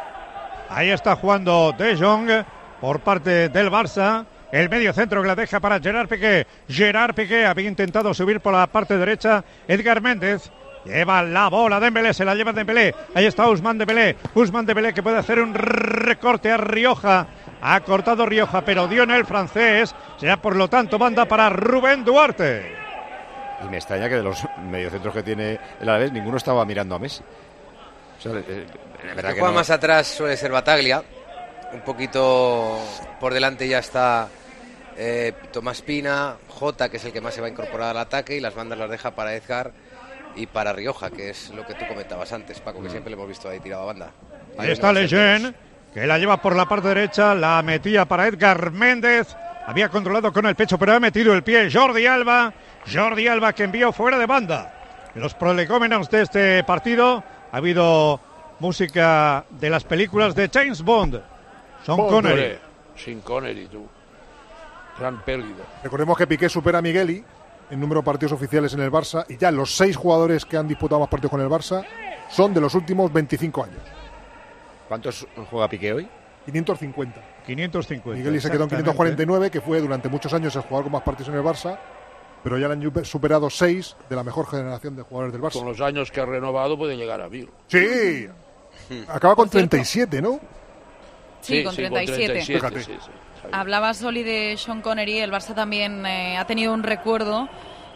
Ahí está jugando De Jong por parte del Barça. El medio centro que la deja para Gerard Piqué. Gerard Piqué había intentado subir por la parte derecha. Edgar Méndez lleva la bola. Dembélé se la lleva Dembélé. Ahí está Ousmane Dembélé. Ousmane Dembélé que puede hacer un recorte a Rioja. Ha cortado Rioja, pero dio en el francés. Será por lo tanto banda para Rubén Duarte. Y me extraña que de los mediocentros que tiene el Alavés ninguno estaba mirando a Messi. O sea, eh, la verdad que que juega no. Más atrás suele ser Bataglia. Un poquito por delante ya está eh, Tomás Pina, Jota, que es el que más se va a incorporar al ataque, y las bandas las deja para Edgar y para Rioja, que es lo que tú comentabas antes, Paco, que mm. siempre le hemos visto ahí tirado a banda. Ahí, ahí está Leyen, que la lleva por la parte derecha, la metía para Edgar Méndez. Había controlado con el pecho, pero ha metido el pie Jordi Alba. Jordi Alba que envió fuera de banda. Los prolegómenos de este partido. Ha habido música de las películas de James Bond. Sean Bond, Connery. Sin Connery, tú. Gran pérdida. Recordemos que Piqué supera a Migueli en número de partidos oficiales en el Barça. Y ya los seis jugadores que han disputado más partidos con el Barça son de los últimos veinticinco años. ¿Cuántos juega Piqué hoy? quinientos cincuenta. quinientos cincuenta. Migueli se quedó en quinientos cuarenta y nueve, que fue durante muchos años el jugador con más partidos en el Barça, pero ya le han superado seis de la mejor generación de jugadores del Barça. Con los años que ha renovado puede llegar a mil. Sí, acaba con treinta y siete, ¿no? Sí, sí, con treinta y siete. Sí, con treinta y siete. Sí, sí, Hablaba Soli de Sean Connery, el Barça también eh, ha tenido un recuerdo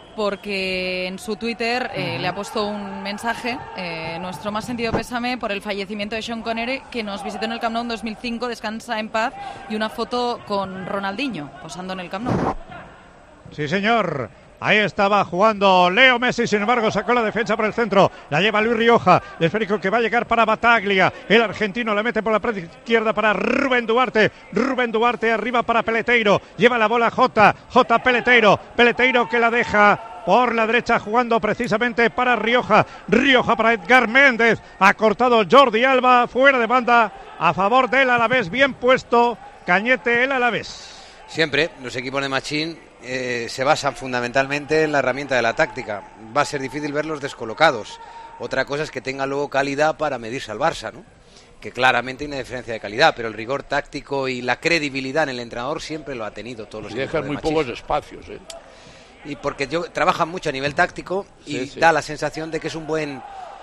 porque en su Twitter eh, uh-huh. le ha puesto un mensaje, eh, nuestro más sentido pésame por el fallecimiento de Sean Connery, que nos visitó en el Camp Nou en dos mil cinco, descansa en paz, y una foto con Ronaldinho posando en el Camp Nou. Sí, señor. Ahí estaba jugando Leo Messi, sin embargo sacó la defensa por el centro, la lleva Luis Rioja, el esférico que va a llegar para Bataglia, el argentino la mete por la parte izquierda para Rubén Duarte, Rubén Duarte arriba para Peleteiro, lleva la bola Jota, Jota Peleteiro, Peleteiro que la deja por la derecha jugando precisamente para Rioja, Rioja para Edgar Méndez, ha cortado Jordi Alba, fuera de banda, a favor del Alavés, bien puesto, Cañete el Alavés. Siempre los equipos de Machín Eh, se basan fundamentalmente en la herramienta de la táctica. Va a ser difícil verlos descolocados. Otra cosa es que tenga luego calidad para medirse al Barça, ¿no? Que claramente hay una diferencia de calidad, pero el rigor táctico y la credibilidad en el entrenador siempre lo ha tenido todos los y dejan muy Machín. pocos espacios, ¿eh? Y porque yo, trabajan mucho a nivel táctico y sí, sí. da la sensación de que es un buen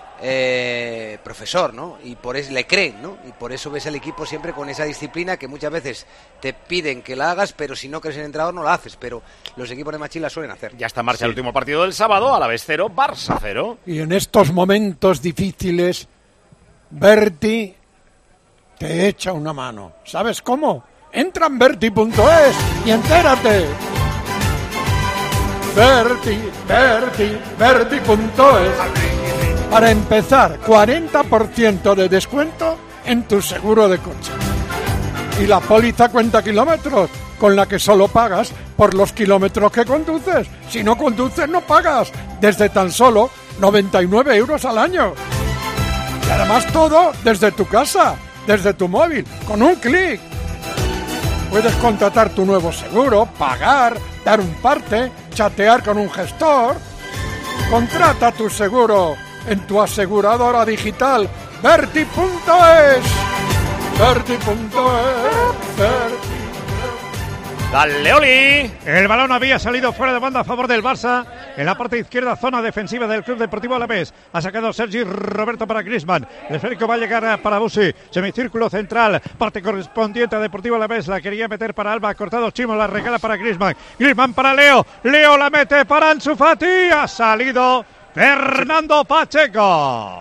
eh, profesor, ¿no? Y por eso le creen, ¿no? Y por eso ves al equipo siempre con esa disciplina que muchas veces te piden que la hagas, pero si no crees en el entrenador no la haces, pero los equipos de Machín la suelen hacer. Ya está en marcha sí. el último partido del sábado, Alavés cero, Barça cero. Y en estos momentos difíciles, Berti te echa una mano. ¿Sabes cómo? Entra en Berti punto es y entérate. Berti, Berti, Berti punto es. Para empezar, cuarenta por ciento de descuento en tu seguro de coche. Y la póliza cuenta kilómetros, con la que solo pagas por los kilómetros que conduces. Si no conduces, no pagas. Desde tan solo noventa y nueve euros al año. Y además todo desde tu casa, desde tu móvil, con un clic. Puedes contratar tu nuevo seguro, pagar, dar un parte, chatear con un gestor. Contrata tu seguro en tu aseguradora digital Verti punto es. Verti punto es. Verti. ¡Dale, Oli! El balón había salido fuera de banda a favor del Barça. En la parte izquierda, zona defensiva del Club Deportivo Alavés. Ha sacado Sergi Roberto para Griezmann. El esférico va a llegar para Busi. Semicírculo central. Parte correspondiente a Deportivo Alavés. La quería meter para Alba. Cortado Chimo. La regala para Griezmann. Griezmann para Leo. Leo la mete para Ansu Fati. Ha salido Fernando Pacheco.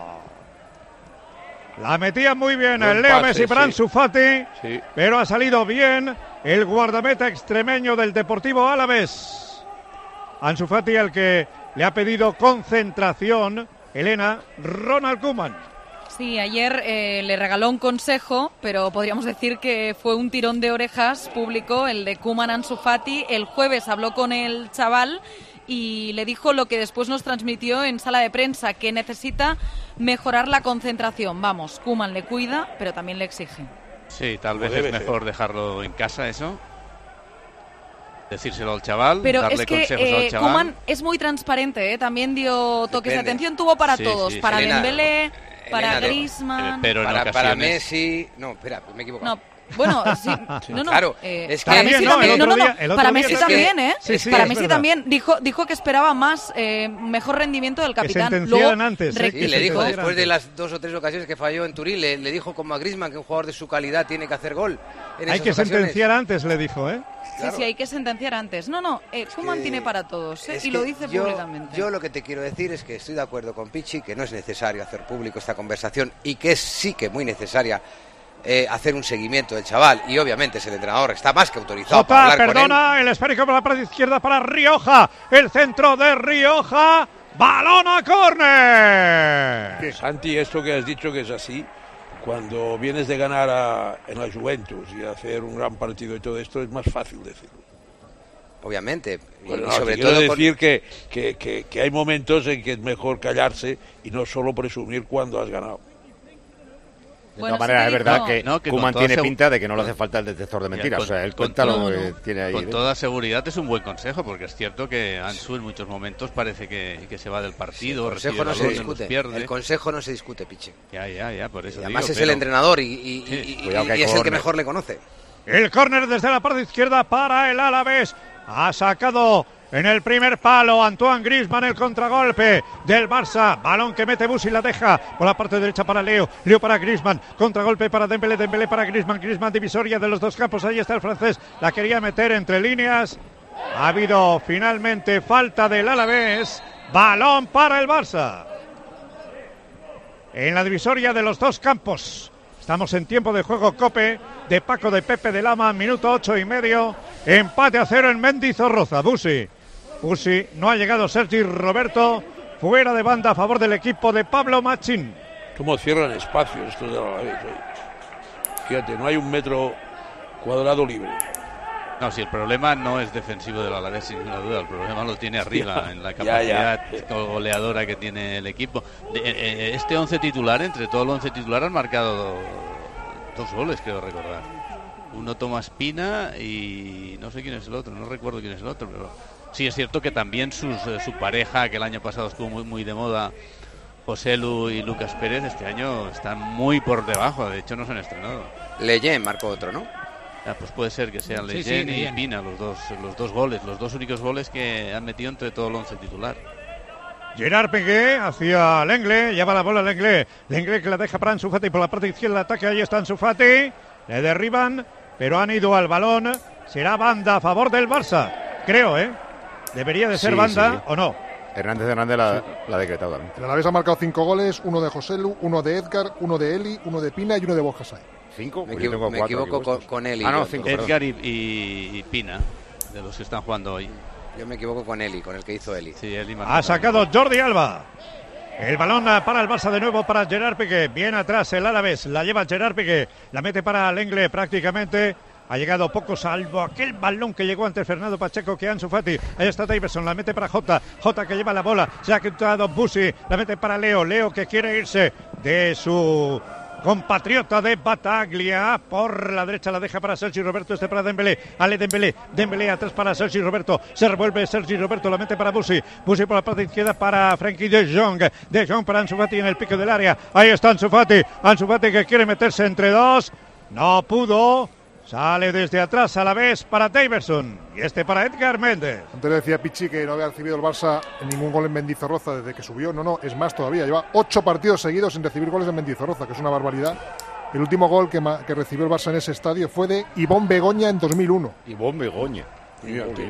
La metía muy bien el Leo pase, Messi para sí. Ansu Fati. Sí. Pero ha salido bien el guardameta extremeño del Deportivo Alavés. Ansu Fati, al que le ha pedido concentración, Elena, Ronald Koeman. Sí, ayer eh, le regaló un consejo, pero podríamos decir que fue un tirón de orejas público, el de Koeman Ansu Fati. El jueves habló con el chaval y le dijo lo que después nos transmitió en sala de prensa, que necesita mejorar la concentración. Vamos, Koeman le cuida, pero también le exige. Sí, tal vez es mejor ser. dejarlo en casa eso. Decírselo al chaval, pero darle es que, consejos eh, al chaval. Koeman es muy transparente, ¿eh? También dio toques Depende. de atención, tuvo para sí, todos, sí, para Elena, Dembélé, para Elena, Griezmann, pero en para, ocasiones... para Messi, no, espera, me he equivocado. No. Bueno, sí, no, no. Claro, eh, es que para Messi no, también, no, no, no, día, para Messi también, ¿eh? Sí, sí, para Messi verdad. también dijo dijo que esperaba más, eh, mejor rendimiento del capitán. Que sentenciaran antes. Sí, que le dijo después antes. de las dos o tres ocasiones que falló en Turín, le, le dijo como a Griezmann que un jugador de su calidad tiene que hacer gol. En hay esas que ocasiones. sentenciar antes, le dijo, ¿eh? Claro. Sí, sí, hay que sentenciar antes. No, no, eh, Koeman tiene para todos, ¿eh? Y lo dice yo, públicamente. Yo lo que te quiero decir es que estoy de acuerdo con Pichi, que no es necesario hacer público esta conversación y que es sí que muy necesaria eh, hacer un seguimiento del chaval. Y obviamente es el entrenador, está más que autorizado Jota, para hablar perdona, con él. El esférico por la parte izquierda para Rioja. El centro de Rioja. ¡Balón a córner! Santi, esto que has dicho que es así, cuando vienes de ganar a, en la Juventus y hacer un gran partido y todo esto, es más fácil decirlo. Obviamente. Bueno, y no, sobre quiero todo decir con... que, que, que, que hay momentos en que es mejor callarse y no solo presumir cuando has ganado. De bueno, todas maneras, es verdad no, que, no, que Koeman tiene segu- pinta de que no le hace falta el detector de mentiras. Ya, con, o sea, él con, cuenta no, lo que no, tiene ahí. Con toda seguridad es un buen consejo, porque es cierto que Ansu en muchos momentos parece que, que se va del partido, sí, el consejo no se discute. Pierde. El consejo no se discute, Piche. Ya, ya, ya, por eso y además digo, es pero... el entrenador y, y, sí, y, y, y es el que mejor le conoce. El córner desde la parte izquierda para el Alavés. Ha sacado en el primer palo Antoine Griezmann, el contragolpe del Barça. Balón que mete Busi, la deja por la parte derecha para Leo. Leo para Griezmann. Contragolpe para Dembélé. Dembélé para Griezmann. Griezmann divisoria de los dos campos. Ahí está el francés. La quería meter entre líneas. Ha habido finalmente falta del Alavés. Balón para el Barça. En la divisoria de los dos campos. Estamos en tiempo de juego Cope de Paco de Pepe de Lama, minuto ocho y medio. Empate a cero en Mendizorroza. Busi. Busi, no ha llegado Sergi Roberto. Fuera de banda a favor del equipo de Pablo Machín. ¿Cómo cierran espacios estos de la vez? Fíjate, no hay un metro cuadrado libre. No, si el problema no es defensivo del Alavés, sin ninguna duda, el problema lo tiene arriba, en la capacidad ya, ya. goleadora que tiene el equipo. De, eh, este once titular, entre todo el once titular, han marcado dos goles, creo recordar. Uno Tomás Pina y no sé quién es el otro, no recuerdo quién es el otro, pero sí es cierto que también sus, eh, su pareja, que el año pasado estuvo muy, muy de moda, José Lu y Lucas Pérez, este año están muy por debajo, de hecho no se han estrenado. Leyen marcó otro, ¿no? Ah, pues puede ser que sean Leyen sí, sí, y Pina los dos, los dos goles, los dos únicos goles que han metido entre todo el once titular. Gerard Piqué hacia Lenglet, lleva la bola Lenglet, Lenglet que la deja para Ansu Fati por la parte izquierda, ataque, ahí está Ansu Fati, le derriban, pero han ido al balón, será banda a favor del Barça, creo, ¿eh? Debería de ser sí, banda sí. o no. Hernández Hernández la, sí. la ha decretado también. El Alavés ha marcado cinco goles, uno de José Lu, uno de Edgar, uno de Eli, uno de Pina y uno de Borja Sai. ¿Cinco? Me, equivo- me equivoco con, con Eli. Ah, no, cinco, Edgar y, y, y Pina, de los que están jugando hoy. Yo me equivoco con Eli, con el que hizo Eli. Sí, Eli ha sacado Jordi Alba. El balón para el Barça de nuevo para Gerard Piqué. Bien atrás el Alavés. La lleva Gerard Piqué. La mete para Lenglet prácticamente. Ha llegado poco salvo aquel balón que llegó ante Fernando Pacheco que Ansu Fati. Ahí está Daverson. La mete para Jota. Jota que lleva la bola. Se ha quitado Busi. La mete para Leo. Leo que quiere irse de su compatriota de Bataglia. Por la derecha la deja para Sergi Roberto. Este para Dembélé. Ale Dembélé. Dembélé atrás para Sergi Roberto. Se revuelve Sergi Roberto. La mete para Busi. Busi por la parte izquierda para Frenkie de Jong. De Jong para Ansu Fati en el pico del área. Ahí está Ansu Fati. Ansu Fati que quiere meterse entre dos. No pudo. Sale desde atrás a la vez para Daverson. Y este para Edgar Méndez. Antes le decía Pichi que no había recibido el Barça ningún gol en Mendizorroza desde que subió. No, no, es más todavía. Lleva ocho partidos seguidos sin recibir goles en Mendizorroza, que es una barbaridad. El último gol que, ma- que recibió el Barça en ese estadio fue de Ivón Begoña en dos mil uno. Ivón Begoña. ¿Dónde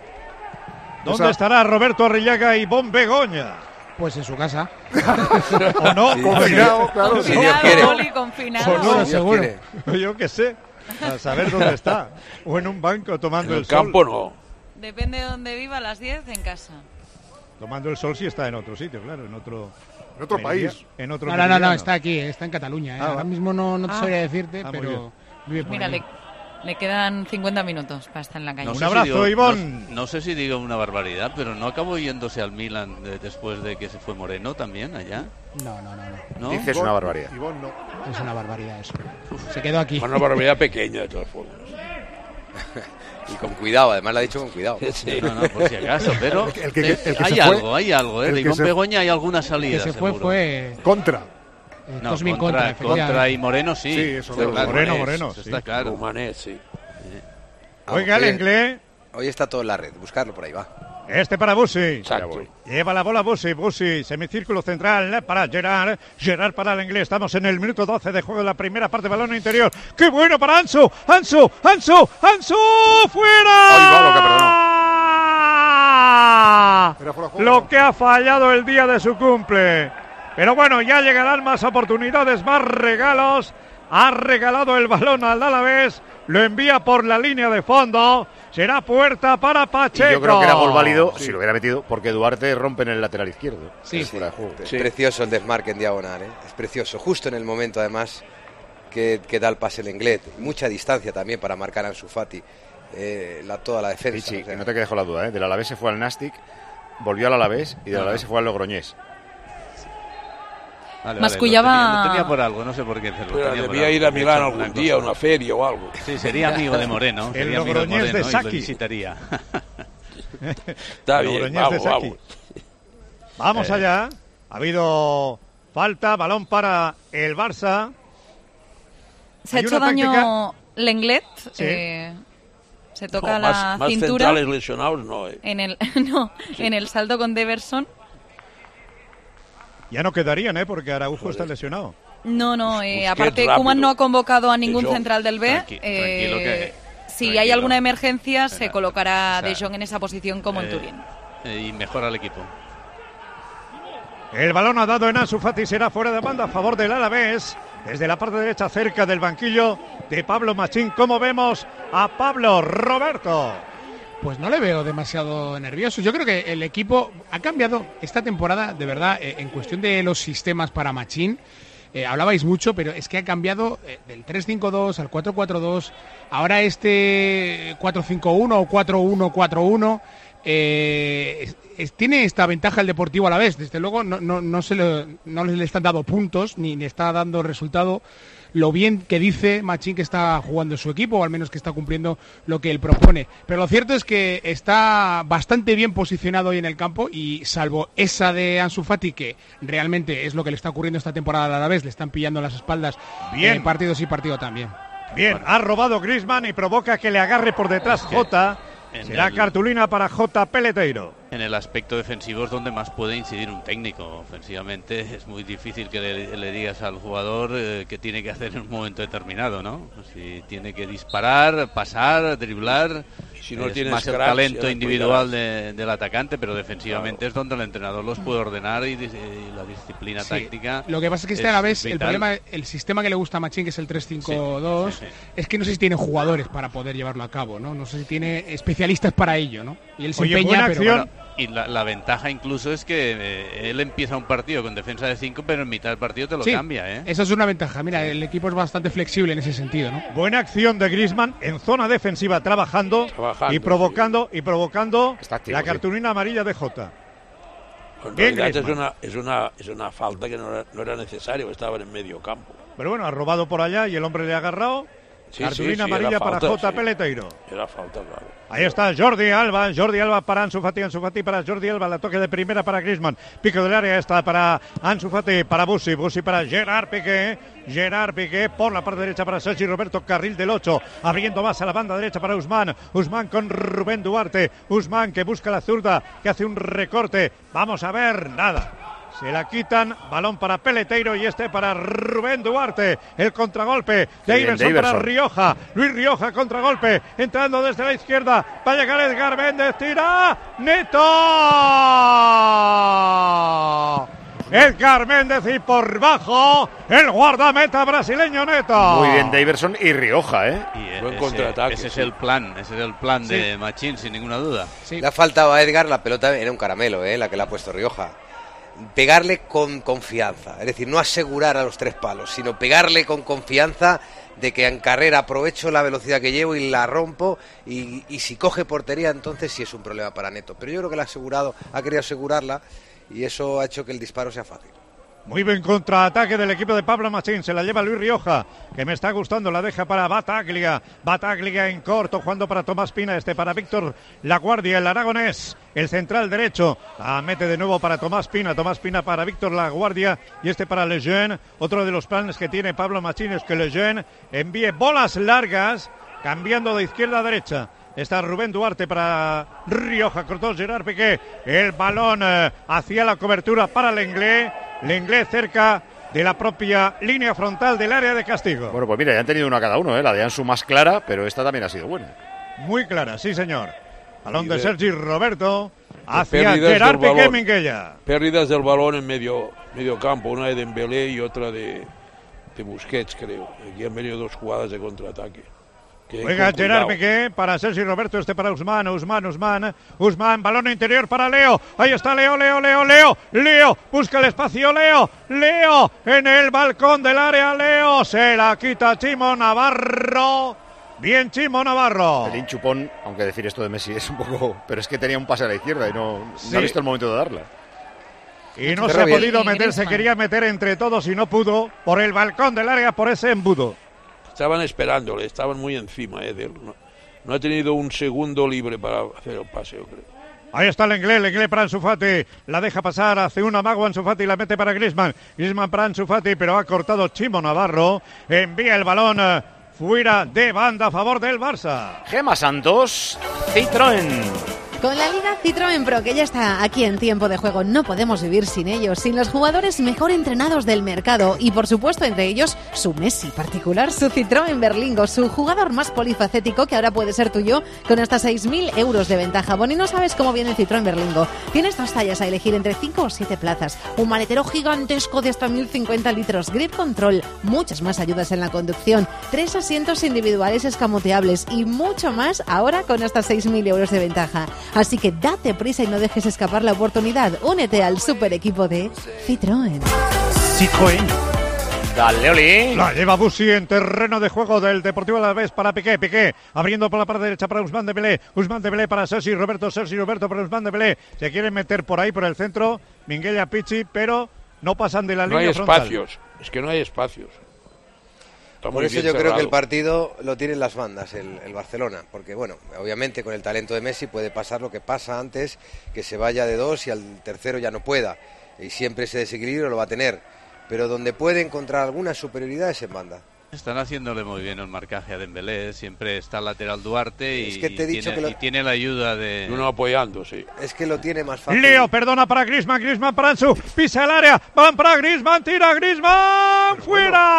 Esa... estará Roberto Arrillaga y Ivón Begoña? Pues en su casa. ¿O no? Sí, confinado, claro. Confinado, Oli, confinado. O no, sí, seguro. Yo qué sé. A saber dónde está. O en un banco tomando en el, el campo sol. no. Depende de dónde viva, a las diez en casa. Tomando el sol si está en otro sitio, claro, en otro, en otro media, país. En otro no, no, no, no, está aquí, está en Cataluña. ¿eh? Ah, Ahora mismo no, no te ah. sabría decirte, ah, pero vive por Mira, ahí. le, le quedan cincuenta minutos para estar en la calle. No un sé abrazo, si digo, Ivón. No, no sé si digo una barbaridad, pero ¿no acabó yéndose al Milan de, después de que se fue Moreno también allá? No, no, no. no. ¿No? Dices una barbaridad. Ivón no. Es una barbaridad eso. Se quedó aquí. Una barbaridad pequeña, de todas formas. Y con cuidado, además lo ha dicho con cuidado. Sí, no, no, por si acaso, pero el que, el que, el que hay se algo, fue, hay algo, ¿eh? De Ivón se, Begoña hay alguna salida. Que se fue seguro. fue contra. No, Cosmin contra, contra, contra y Moreno sí. Sí, eso claro, claro. Moreno, Manés, Moreno, eso sí. está claro. Manés, sí. Oiga, el inglés. Hoy está todo en la red, buscarlo por ahí, va. Este para Busi. Exacto. Lleva la bola Busi, Busi, semicírculo central para Gerard, Gerard para el inglés. Estamos en el minuto doce de juego de la primera parte, balón interior. ¡Qué bueno para Ansu! ¡Ansu! ¡Ansu! ¡Ansu! ¡Fuera! Ahí va lo que perdonó. Lo que ha fallado el día de su cumple. Pero bueno, ya llegarán más oportunidades, más regalos. Ha regalado el balón al Alavés, lo envía por la línea de fondo. Será puerta para Pacheco. Y yo creo que era gol válido sí. si lo hubiera metido, porque Duarte rompe en el lateral izquierdo. Sí, es fuera de juego. Es sí. precioso el desmarque en diagonal, ¿eh? Es precioso. Justo en el momento, además, que, que da el pase el Lenglet. Mucha distancia también para marcar a Ansu Fati. Eh, la, toda la defensa. Sí, sí, o sea. que no te quedes con la duda, ¿eh? Del Alavés se fue al Nastic, volvió al Alavés y del Alavés se fue al Logroñés. Vale, Mascullaba... Vale, lo, tenía, lo tenía por algo, no sé por qué. Lo Pero tenía debía ir a Milán algún día, a una feria o algo. Sí, sería amigo de Moreno. El sería amigo de Moreno de Saki. y lo visitaría. Está bien, vamos, vamos. Vamos eh. allá. Ha habido falta, balón para el Barça. Se ha hecho daño táctica... Lenglet. Sí. Eh, se toca no, la más, más cintura. Más centrales lesionados no, eh. En el, no, sí. en el salto con Daverson. Ya no quedarían, ¿eh? Porque Araujo Joder. está lesionado. No, no, eh, aparte Koeman no ha convocado a ningún De central del B. Tranqui, eh, tranquilo que, si tranquilo. hay alguna emergencia, Venga, se colocará o sea, De Jong en esa posición como eh, en Turín. Eh, y mejora el equipo. El balón ha dado en Ansu Fati, será fuera de banda a favor del Alavés. Desde la parte derecha, cerca del banquillo de Pablo Machín. ¿Cómo vemos a Pablo Roberto? Pues no le veo demasiado nervioso. Yo creo que el equipo ha cambiado esta temporada, de verdad, eh, en cuestión de los sistemas para Machín. Eh, hablabais mucho, pero es que ha cambiado eh, del tres cinco dos al cuatro cuatro dos. Ahora este cuatro cinco uno o cuatro uno cuatro uno. Eh, es, es, tiene esta ventaja el Deportivo a la vez. Desde luego no, no, no, se le, no le están dando puntos ni le está dando resultado lo bien que dice Machín que está jugando su equipo, o al menos que está cumpliendo lo que él propone. Pero lo cierto es que está bastante bien posicionado hoy en el campo, y salvo esa de Ansu Fati, que realmente es lo que le está ocurriendo esta temporada al Alavés, le están pillando las espaldas bien. Eh, partido sí, partido también. Bien, bueno. Ha robado Griezmann y provoca que le agarre por detrás Jota. Será el... cartulina para J. Peleteiro. En el aspecto defensivo es donde más puede incidir un técnico. Ofensivamente es muy difícil que le, le digas al jugador eh, qué tiene que hacer en un momento determinado, ¿no? Si tiene que disparar, pasar, driblar. Si no es más el crack, talento si individual de, del atacante, pero defensivamente claro. es donde el entrenador los puede ordenar y, y la disciplina sí. táctica. Lo que pasa es que este a la vez el problema, el sistema que le gusta a Machín, que es el tres cinco dos, sí, sí, sí. es que no sé si tiene jugadores para poder llevarlo a cabo, ¿no? No sé si tiene especialistas para ello, ¿no? Y él se Oye, empeña, buena pero acción. bueno. y la, la ventaja incluso es que eh, él empieza un partido con defensa de cinco, pero en mitad del partido te lo sí, cambia, ¿eh? Eso es una ventaja. Mira, el equipo es bastante flexible en ese sentido, ¿no? Buena acción de Griezmann en zona defensiva, trabajando, Trabajando, y provocando y provocando activo, la sí. cartulina amarilla de Jota. En Bien, realidad es Griezmann. una, es, una, es una falta que no era, no era necesario, estaba en medio campo. Pero bueno, ha robado por allá y el hombre le ha agarrado. Sí, Cartulina sí, sí, amarilla era para falta, Jota sí. Peleteiro. Era falta, claro. Ahí está Jordi Alba, Jordi Alba para Ansu Fati, Ansu Fati para Jordi Alba, la toque de primera para Griezmann, pico del área está para Ansu Fati, para Bussi, Bussi para Gerard Piqué, Gerard Piqué por la parte derecha para Sergi Roberto, carril del ocho, abriendo más a la banda derecha para Usman, Usman con Rubén Duarte, Usman que busca la zurda, que hace un recorte, vamos a ver, nada. Se la quitan, balón para Peleteiro y este para Rubén Duarte. El contragolpe de Iverson para Rioja. Luis Rioja, contragolpe, entrando desde la izquierda. Va a llegar Edgar Méndez, tira. ¡Neto! Edgar Méndez y por bajo el guardameta brasileño Neto. Muy bien Daverson y Rioja, ¿eh? Y Buen ese, contraataque, ese es sí. el plan, ese es el plan Sí. de Machín, sin ninguna duda. Sí. Le ha faltado a Edgar, la pelota era un caramelo, ¿eh? La que le ha puesto Rioja. Pegarle con confianza, es decir, no asegurar a los tres palos, sino pegarle con confianza de que en carrera aprovecho la velocidad que llevo y la rompo y, y si coge portería entonces sí es un problema para Neto, pero yo creo que la ha asegurado, ha querido asegurarla y eso ha hecho que el disparo sea fácil. Muy buen contraataque del equipo de Pablo Machín. Se la lleva Luis Rioja, que me está gustando. La deja para Bataglia. Bataglia en corto, jugando para Tomás Pina. Este para Víctor Laguardia, el aragonés. El central derecho. La mete de nuevo para Tomás Pina. Tomás Pina para Víctor Laguardia. Y este para Lejeune. Otro de los planes que tiene Pablo Machín es que Lejeune envíe bolas largas, cambiando de izquierda a derecha. Está Rubén Duarte para Rioja, cortó Gerard Piqué. El balón eh, hacia la cobertura para Lenglet. Lenglet cerca de la propia línea frontal del área de castigo. Bueno, pues mira, ya han tenido una cada uno, ¿eh? La de Ansu más clara, pero esta también ha sido buena. Muy clara, sí señor. Balón de, de Sergi Roberto de hacia Gerard Piqué Minguella. Pérdidas del balón en medio, medio campo, una de Dembélé y otra de, de Busquets, creo. Aquí han venido dos jugadas de contraataque. Juega Gerard Piqué para Sergi Roberto, este para Usman, Usman, Usman, Usman, balón interior para Leo, ahí está Leo, Leo, Leo, Leo, Leo, busca el espacio Leo, Leo, en el balcón del área Leo, se la quita Chimo Navarro, bien Chimo Navarro. Pelín chupón, aunque decir esto de Messi es un poco, pero es que tenía un pase a la izquierda y no, sí. no ha visto el momento de darla. Y no se ha podido meter, se quería meter entre todos y no pudo, por el balcón del área, por ese embudo. Estaban esperándole, estaban muy encima eh, de él. No, no ha tenido un segundo libre para hacer el pase, yo creo. Ahí está Lenglet, Lenglet para Ansu Fati, la deja pasar, hace un amago Ansu Fati y la mete para Griezmann. Griezmann para Ansu Fati, pero ha cortado Chimo Navarro, envía el balón eh, fuera de banda a favor del Barça. Gema Santos, Citroën. Con la Liga Citroën Pro, que ya está aquí en tiempo de juego, no podemos vivir sin ellos, sin los jugadores mejor entrenados del mercado y, por supuesto, entre ellos, su Messi particular, su Citroën Berlingo, su jugador más polifacético, que ahora puede ser tuyo, con hasta seis mil euros de ventaja. Bueno, y no sabes cómo viene el Citroën Berlingo. Tienes dos tallas a elegir entre cinco o siete plazas, un maletero gigantesco de hasta mil cincuenta litros, grip control, muchas más ayudas en la conducción, tres asientos individuales escamoteables y mucho más ahora con hasta seis mil euros de ventaja. Así que date prisa y no dejes escapar la oportunidad. Únete al super equipo de Citroën. Citroën. Dale, Oli. La lleva Bussi en terreno de juego del Deportivo Alavés para Piqué. Piqué abriendo por la parte derecha para Ousmane Dembélé. Ousmane Dembélé para Sergi Roberto. Sergi Roberto para Ousmane Dembélé. Se quieren meter por ahí, por el centro. Minguella, Pichi, pero no pasan de la no línea frontal. No hay espacios. Es que no hay espacios. Está Por eso yo cerrado. Creo que el partido lo tienen las bandas, el, el Barcelona, porque bueno, obviamente con el talento de Messi puede pasar lo que pasa antes, que se vaya de dos y al tercero ya no pueda, y siempre ese desequilibrio lo va a tener, pero donde puede encontrar alguna superioridad es en banda. Están haciéndole muy bien el marcaje a Dembélé, siempre está el lateral Duarte y, es que te he dicho tiene, que lo... y tiene la ayuda de... Uno apoyando, sí. Es que lo tiene más fácil. Leo, perdona para Griezmann, Griezmann para Ansu, pisa el área, van para Griezmann, tira Griezmann, pero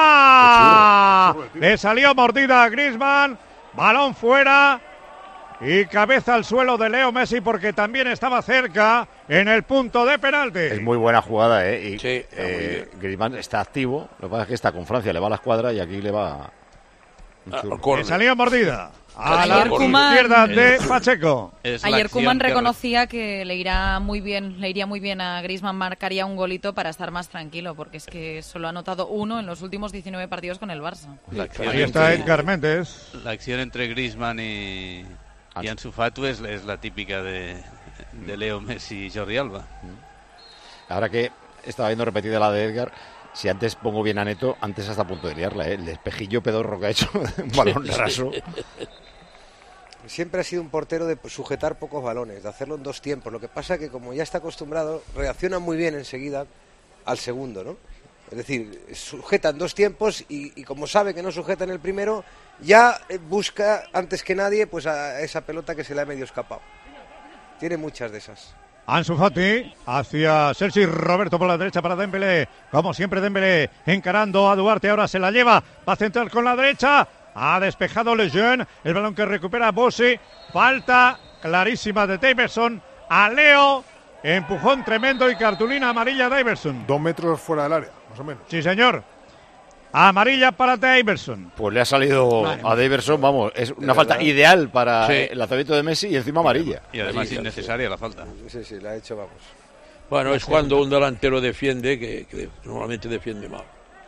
fuera. Bueno, Le salió mordida a Griezmann, balón fuera y cabeza al suelo de Leo Messi porque también estaba cerca en el punto de penalti. Es muy buena jugada, ¿eh? Y, sí, eh, Griezmann está activo, lo que pasa es que está con Francia, le va a la escuadra y aquí le va... Le salió mordida. A la izquierda de Pacheco. Ayer Koeman reconocía que le irá muy bien, le iría muy bien a Griezmann, marcaría un golito para estar más tranquilo, porque es que solo ha anotado uno en los últimos diecinueve partidos con el Barça. Ahí está Edgar Méndez. La acción entre Griezmann y, y Ansu Fati es, es la típica de, de Leo Messi y Jordi Alba. Ahora que estaba viendo repetida la de Edgar, si antes pongo bien a Neto, antes hasta a punto de liarla, ¿eh? El despejillo pedorro que ha hecho, un balón raso. Siempre ha sido un portero de sujetar pocos balones, de hacerlo en dos tiempos. Lo que pasa es que como ya está acostumbrado, reacciona muy bien enseguida al segundo, ¿no? Es decir, sujeta en dos tiempos y, y como sabe que no sujeta en el primero, ya busca antes que nadie pues a esa pelota que se le ha medio escapado. Tiene muchas de esas. Ansu Fati hacia Sergi Roberto por la derecha para Dembélé. Como siempre Dembélé encarando a Duarte, ahora se la lleva, va a centrar con la derecha. Ha despejado Lejeune, el balón que recupera Bossi. Falta clarísima de Daverson a Leo. Empujón tremendo y cartulina amarilla de Daverson. Dos metros fuera del área, más o menos. Sí, señor. Amarilla para Daverson. Pues le ha salido vale. a Daverson, vamos, es una falta verdad? ideal para sí. el lanzamiento de Messi y encima amarilla. Y además sí, innecesaria sí. la falta. Sí, sí, la ha hecho, vamos. Bueno, es cuando un delantero defiende que, que normalmente defiende mal.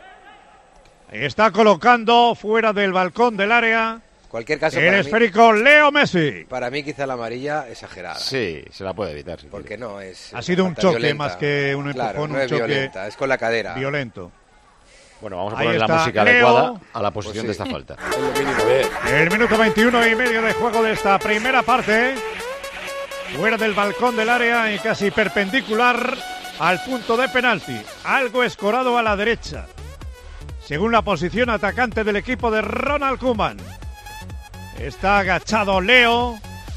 Está colocando fuera del balcón del área. Cualquier caso, el esférico mí, Leo Messi. Para mí quizá la amarilla exagerada. Sí, se la puede evitar. Si porque quiere. no es. Ha sido un choque violenta. más que un empujón, claro, no un es choque violenta, es con la cadera. Violento. Bueno, vamos a poner la música Leo. adecuada a la posición pues sí. de esta falta. El minuto veintiuno y medio de juego de esta primera parte. Fuera del balcón del área y casi perpendicular al punto de penalti. Algo escorado a la derecha. Según la posición atacante del equipo de Ronald Koeman. Está agachado Leo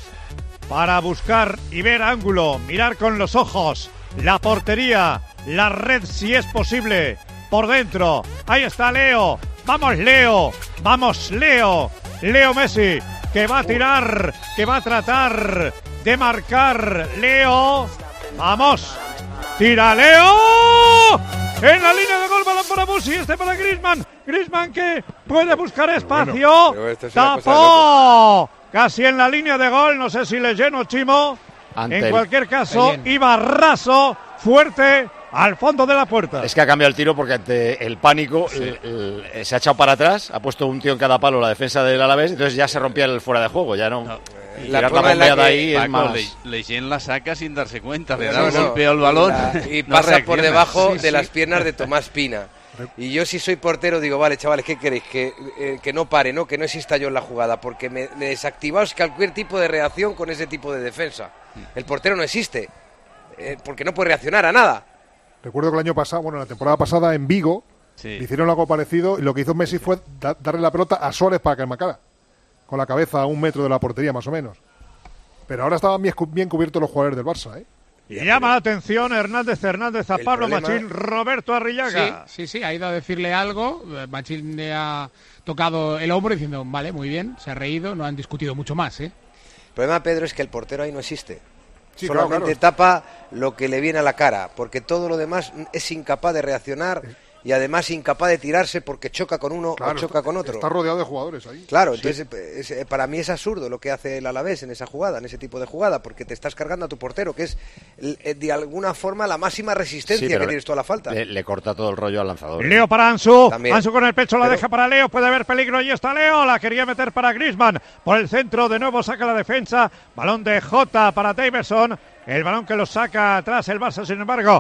para buscar y ver ángulo, mirar con los ojos la portería, la red si es posible, por dentro. Ahí está Leo, vamos Leo, vamos Leo, Leo Messi, que va a tirar, que va a tratar de marcar Leo, vamos, tira Leo. En la línea de gol, balón para Bossi, este para Griezmann. Griezmann que puede buscar espacio. Bueno, es tapó. Casi en la línea de gol, no sé si le lleno Chimo. Ante en cualquier el... caso, iba raso, fuerte, al fondo de la puerta. Es que ha cambiado el tiro porque ante el pánico sí. el, el, se ha echado para atrás, ha puesto un tío en cada palo la defensa del Alavés, entonces ya se rompía el fuera de juego, ya no... no. La tirar la bombeada ahí es Paco, más... Lejeune la saca sin darse cuenta, le no, da un no, golpe al balón la, y no pasa reacciona. por debajo sí, de sí. las piernas de Tomás Pina. Y yo si soy portero digo, vale, chavales, ¿qué queréis? Que, eh, que no pare, ¿no? Que no exista yo en la jugada, porque me, me desactivaos cualquier tipo de reacción con ese tipo de defensa. El portero no existe, eh, porque no puede reaccionar a nada. Recuerdo que el año pasado, bueno, la temporada pasada en Vigo, sí. le hicieron algo parecido y lo que hizo Messi fue da, darle la pelota a Suárez para que marcara, con la cabeza a un metro de la portería más o menos. Pero ahora estaban bien, bien cubiertos los jugadores del Barça, ¿eh? Y llama la atención Hernández Hernández a el Pablo problema... Machín, Roberto Arrillaga. Sí, sí, sí, ha ido a decirle algo. Machín le ha tocado el hombro diciendo, vale, muy bien, se ha reído, no han discutido mucho más, ¿eh? El problema, Pedro, es que el portero ahí no existe. Sí, solamente claro, claro. tapa lo que le viene a la cara, porque todo lo demás es incapaz de reaccionar y además incapaz de tirarse porque choca con uno claro, o choca con otro. Está rodeado de jugadores ahí. Claro, sí. entonces es, para mí es absurdo lo que hace el Alavés en esa jugada, en ese tipo de jugada, porque te estás cargando a tu portero, que es de alguna forma la máxima resistencia sí, que tienes tú a la falta. Le, le corta todo el rollo al lanzador. Leo para Ansu, También. Ansu con el pecho la pero... deja para Leo, puede haber peligro, y está Leo, la quería meter para Griezmann, por el centro de nuevo saca la defensa, balón de Jota para Daverson. El balón que lo saca atrás el Barça, sin embargo,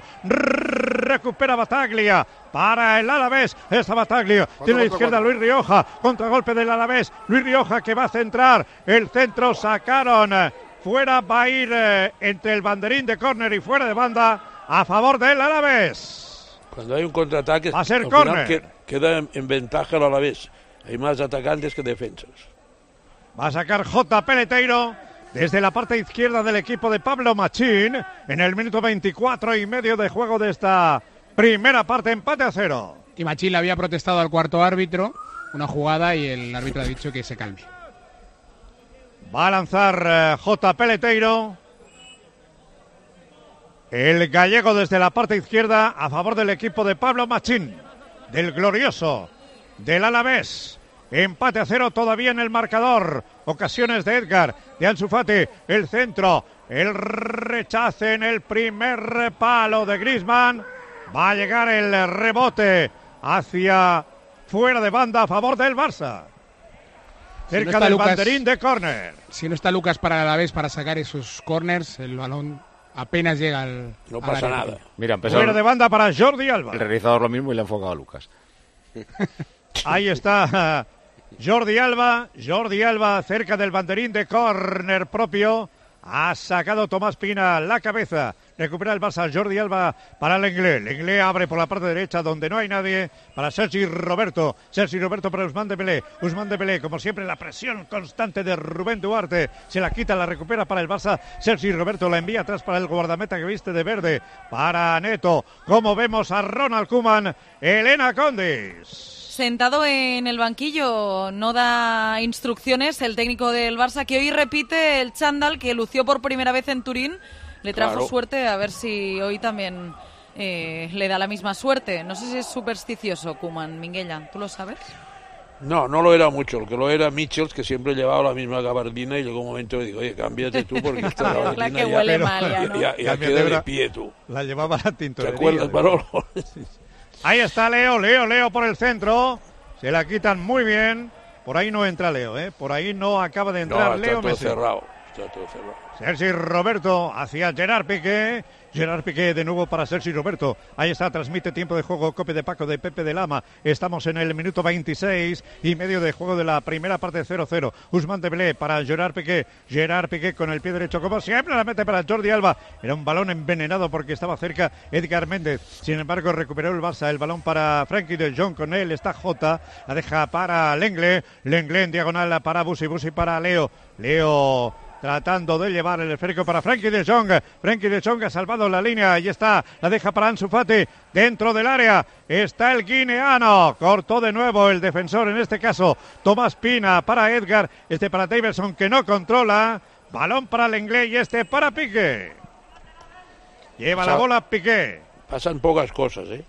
recupera Bataglia para el Alavés. Esta Bataglia tiene a la izquierda Luis Rioja, contragolpe del Alavés. Luis Rioja que va a centrar, el centro sacaron, fuera va a ir eh, entre el banderín de córner y fuera de banda a favor del Alavés. Cuando hay un contraataque, va a ser córner. Queda en, en ventaja el Alavés. Hay más atacantes que defensas. Va a sacar J. Peleteiro desde la parte izquierda del equipo de Pablo Machín en el minuto veinticuatro y medio de juego de esta primera parte, empate a cero. Y Machín le había protestado al cuarto árbitro una jugada y el árbitro ha dicho que se calme. Va a lanzar uh, J. Peleteiro. El gallego desde la parte izquierda a favor del equipo de Pablo Machín, del glorioso, del Alavés. Empate a cero todavía en el marcador. Ocasiones de Edgar, de Ansu Fati, el centro, el rechace en el primer palo de Griezmann. Va a llegar el rebote hacia fuera de banda a favor del Barça. Cerca si no del Lucas, banderín de córner. Si no está Lucas para la vez para sacar esos corners, el balón apenas llega al... No pasa nada. Mira, empezó fuera de banda para Jordi Alba. El realizador lo mismo y le ha enfocado a Lucas. Ahí está Jordi Alba. Jordi Alba cerca del banderín de córner propio. Ha sacado Tomás Pina la cabeza. Recupera el Barça. Jordi Alba para Lenglet. Lenglet abre por la parte derecha donde no hay nadie para Sergi Roberto. Sergi Roberto para Ousmane Dembélé. Ousmane Dembélé, como siempre, la presión constante de Rubén Duarte. Se la quita, la recupera para el Barça. Sergi Roberto la envía atrás para el guardameta que viste de verde. Para Neto. Como vemos a Ronald Koeman. Elena Condis. Sentado en el banquillo, no da instrucciones el técnico del Barça, que hoy repite el chándal que lució por primera vez en Turín. Le trajo claro. suerte, a ver si hoy también eh, le da la misma suerte. No sé si es supersticioso, Koeman, Minguella, ¿tú lo sabes? No, no lo era mucho. Lo que lo era Michels, que siempre llevaba la misma gabardina, y llegó un momento y digo, oye, cámbiate tú porque esta gabardina la que ya, huele mal, ya, ¿no? ya, ya, ya queda de pie tú. La llevaba la tintorería. ¿Te acuerdas, Manolo? Ahí está Leo, Leo, Leo por el centro. Se la quitan muy bien. Por ahí no entra Leo, ¿eh? Por ahí no acaba de entrar no, está Leo todo Messi. cerrado. Está todo cerrado. Sergi Roberto hacia Gerard Piqué. Gerard Piqué de nuevo para Sergi Roberto. Ahí está, transmite tiempo de juego, Cope de Paco de Pepe de Lama. Estamos en el minuto veintiséis y medio de juego de la primera parte, cero cero. Ousmane Dembélé para Gerard Piqué. Gerard Piqué con el pie derecho, como siempre, la mete para Jordi Alba. Era un balón envenenado porque estaba cerca Edgar Méndez. Sin embargo, recuperó el Barça. El balón para Frenkie de Jong, con él está Jota. La deja para Lenglet. Lenglet en diagonal para Busi. Busi para Leo. Leo... tratando de llevar el esférico para Frenkie de Jong. Frenkie de Jong ha salvado la línea. Ahí está. La deja para Ansu Fati. Dentro del área está el guineano. Cortó de nuevo el defensor. En este caso, Tomás Pina para Edgar. Este para Davidson, que no controla. Balón para Lenglet y este para Piqué. Lleva o sea, la bola Piqué. Pasan pocas cosas, ¿eh?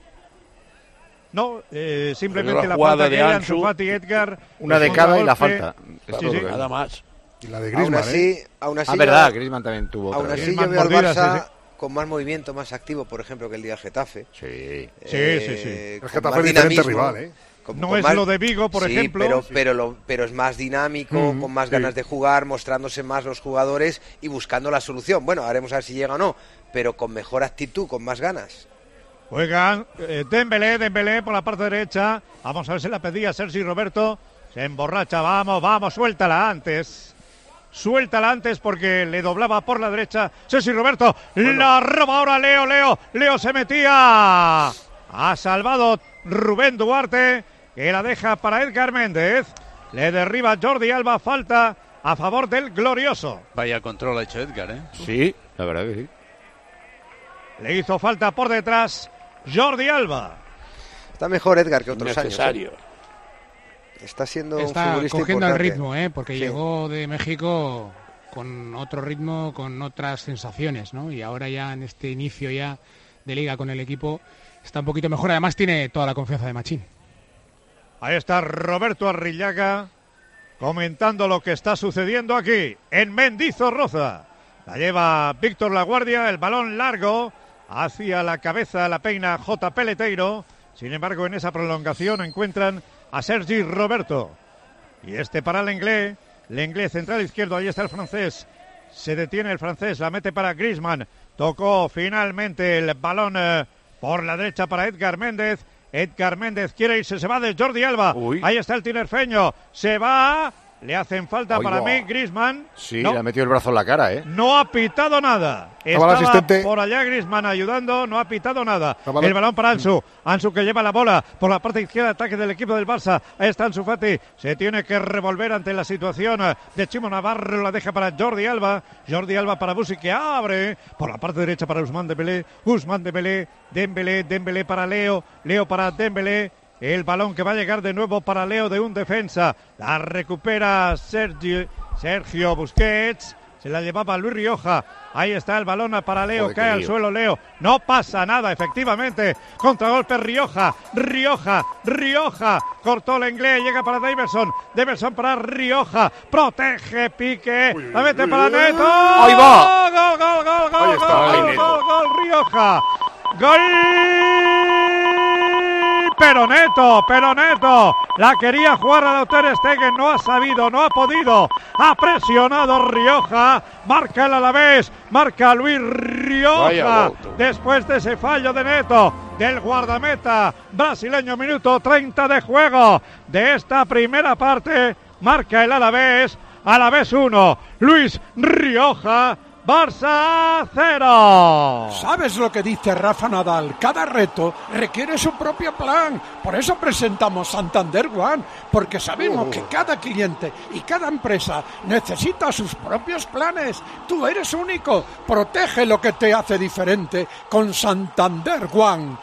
No, eh, simplemente la, la falta de de Ansu, Ansu Fati, Edgar. Una de cada y la falta. Sí, sí. Nada más. Y la de Griezmann, aún así, ¿eh? Aún así, ah, verdad, Griezmann también tuvo. Aún así Griezmann yo veo al mordida, Barça sí, sí. con más movimiento, más activo, por ejemplo, que el día del Getafe. Sí. Eh, sí, sí, sí. El Getafe es diferente rival, ¿eh? Con, no con es más, lo de Vigo, por sí, ejemplo. Pero, pero, lo, pero es más dinámico, mm, con más sí. ganas de jugar, mostrándose más los jugadores y buscando la solución. Bueno, haremos a ver si llega o no, pero con mejor actitud, con más ganas. Juegan eh, Dembélé, Dembélé por la parte derecha. Vamos a ver si la pedía Sergi Roberto. Se emborracha, vamos, vamos, suéltala antes. Suéltala antes porque le doblaba por la derecha. Sergi Roberto, bueno. La roba ahora Leo, Leo. Leo se metía. Ha salvado Rubén Duarte, que la deja para Edgar Méndez. Le derriba Jordi Alba, falta a favor del glorioso. Vaya control ha hecho Edgar, ¿eh? Sí, la verdad que sí. Le hizo falta por detrás Jordi Alba. Está mejor Edgar que otros Necesario. años. ¿eh? Está siendo Está un futbolista cogiendo importante. el ritmo, ¿eh? Porque sí. llegó de México con otro ritmo, con otras sensaciones, ¿no? Y ahora ya en este inicio ya de liga con el equipo está un poquito mejor. Además tiene toda la confianza de Machín. Ahí está Roberto Arrillaga comentando lo que está sucediendo aquí en Mendizorroza. La lleva Víctor Laguardia, el balón largo hacia la cabeza, la peina J. Peleteiro. Sin embargo, en esa prolongación encuentran a Sergi Roberto. Y este para Lenglet. Lenglet central izquierdo, ahí está el francés. Se detiene el francés, la mete para Griezmann. Tocó finalmente el balón eh, por la derecha para Edgar Méndez. Edgar Méndez quiere irse, se va de Jordi Alba. Uy. Ahí está el tinerfeño. Se va. Le hacen falta. Oy, para wow. mí Griezmann. Sí, no, le ha metido el brazo en la cara, ¿eh? No ha pitado nada. Estaba, Estaba asistente. Por allá Griezmann ayudando, no ha pitado nada. Estaba el balón para Ansu. Ansu que lleva la bola por la parte izquierda, ataque del equipo del Barça. Ahí está Ansu Fati. Se tiene que revolver ante la situación de Chimo Navarro. La deja para Jordi Alba. Jordi Alba para Busi, que abre por la parte derecha para Ousmane Dembélé. Ousmane Dembélé. Dembélé, Dembélé para Leo. Leo para Dembélé. El balón que va a llegar de nuevo para Leo de un defensa. La recupera Sergio, Sergio Busquets. Se la llevaba Luis Rioja. Ahí está el balón para Leo. Joder, cae al suelo Leo. No pasa nada, efectivamente. Contragolpe Rioja. Rioja. Rioja. Cortó el inglés. Llega para Daverson. Daverson para Rioja. Protege Piqué. La mete para Neto. Ahí va. Gol, gol, gol, gol, Ahí está, gol, ahí gol, Neto. gol, gol, Rioja. Gol. Pero Neto, pero Neto, la quería jugar a Ter Stegen, no ha sabido, no ha podido, ha presionado Rioja, marca el Alavés, marca Luis Rioja, después de ese fallo de Neto, del guardameta brasileño, minuto treinta de juego de esta primera parte, marca el Alavés, Alavés uno, Luis Rioja, Barça cero. ¿Sabes lo que dice Rafa Nadal? Cada reto requiere su propio plan. Por eso presentamos Santander One, porque sabemos Uh. que cada cliente y cada empresa necesita sus propios planes. Tú eres único. Protege lo que te hace diferente con Santander One.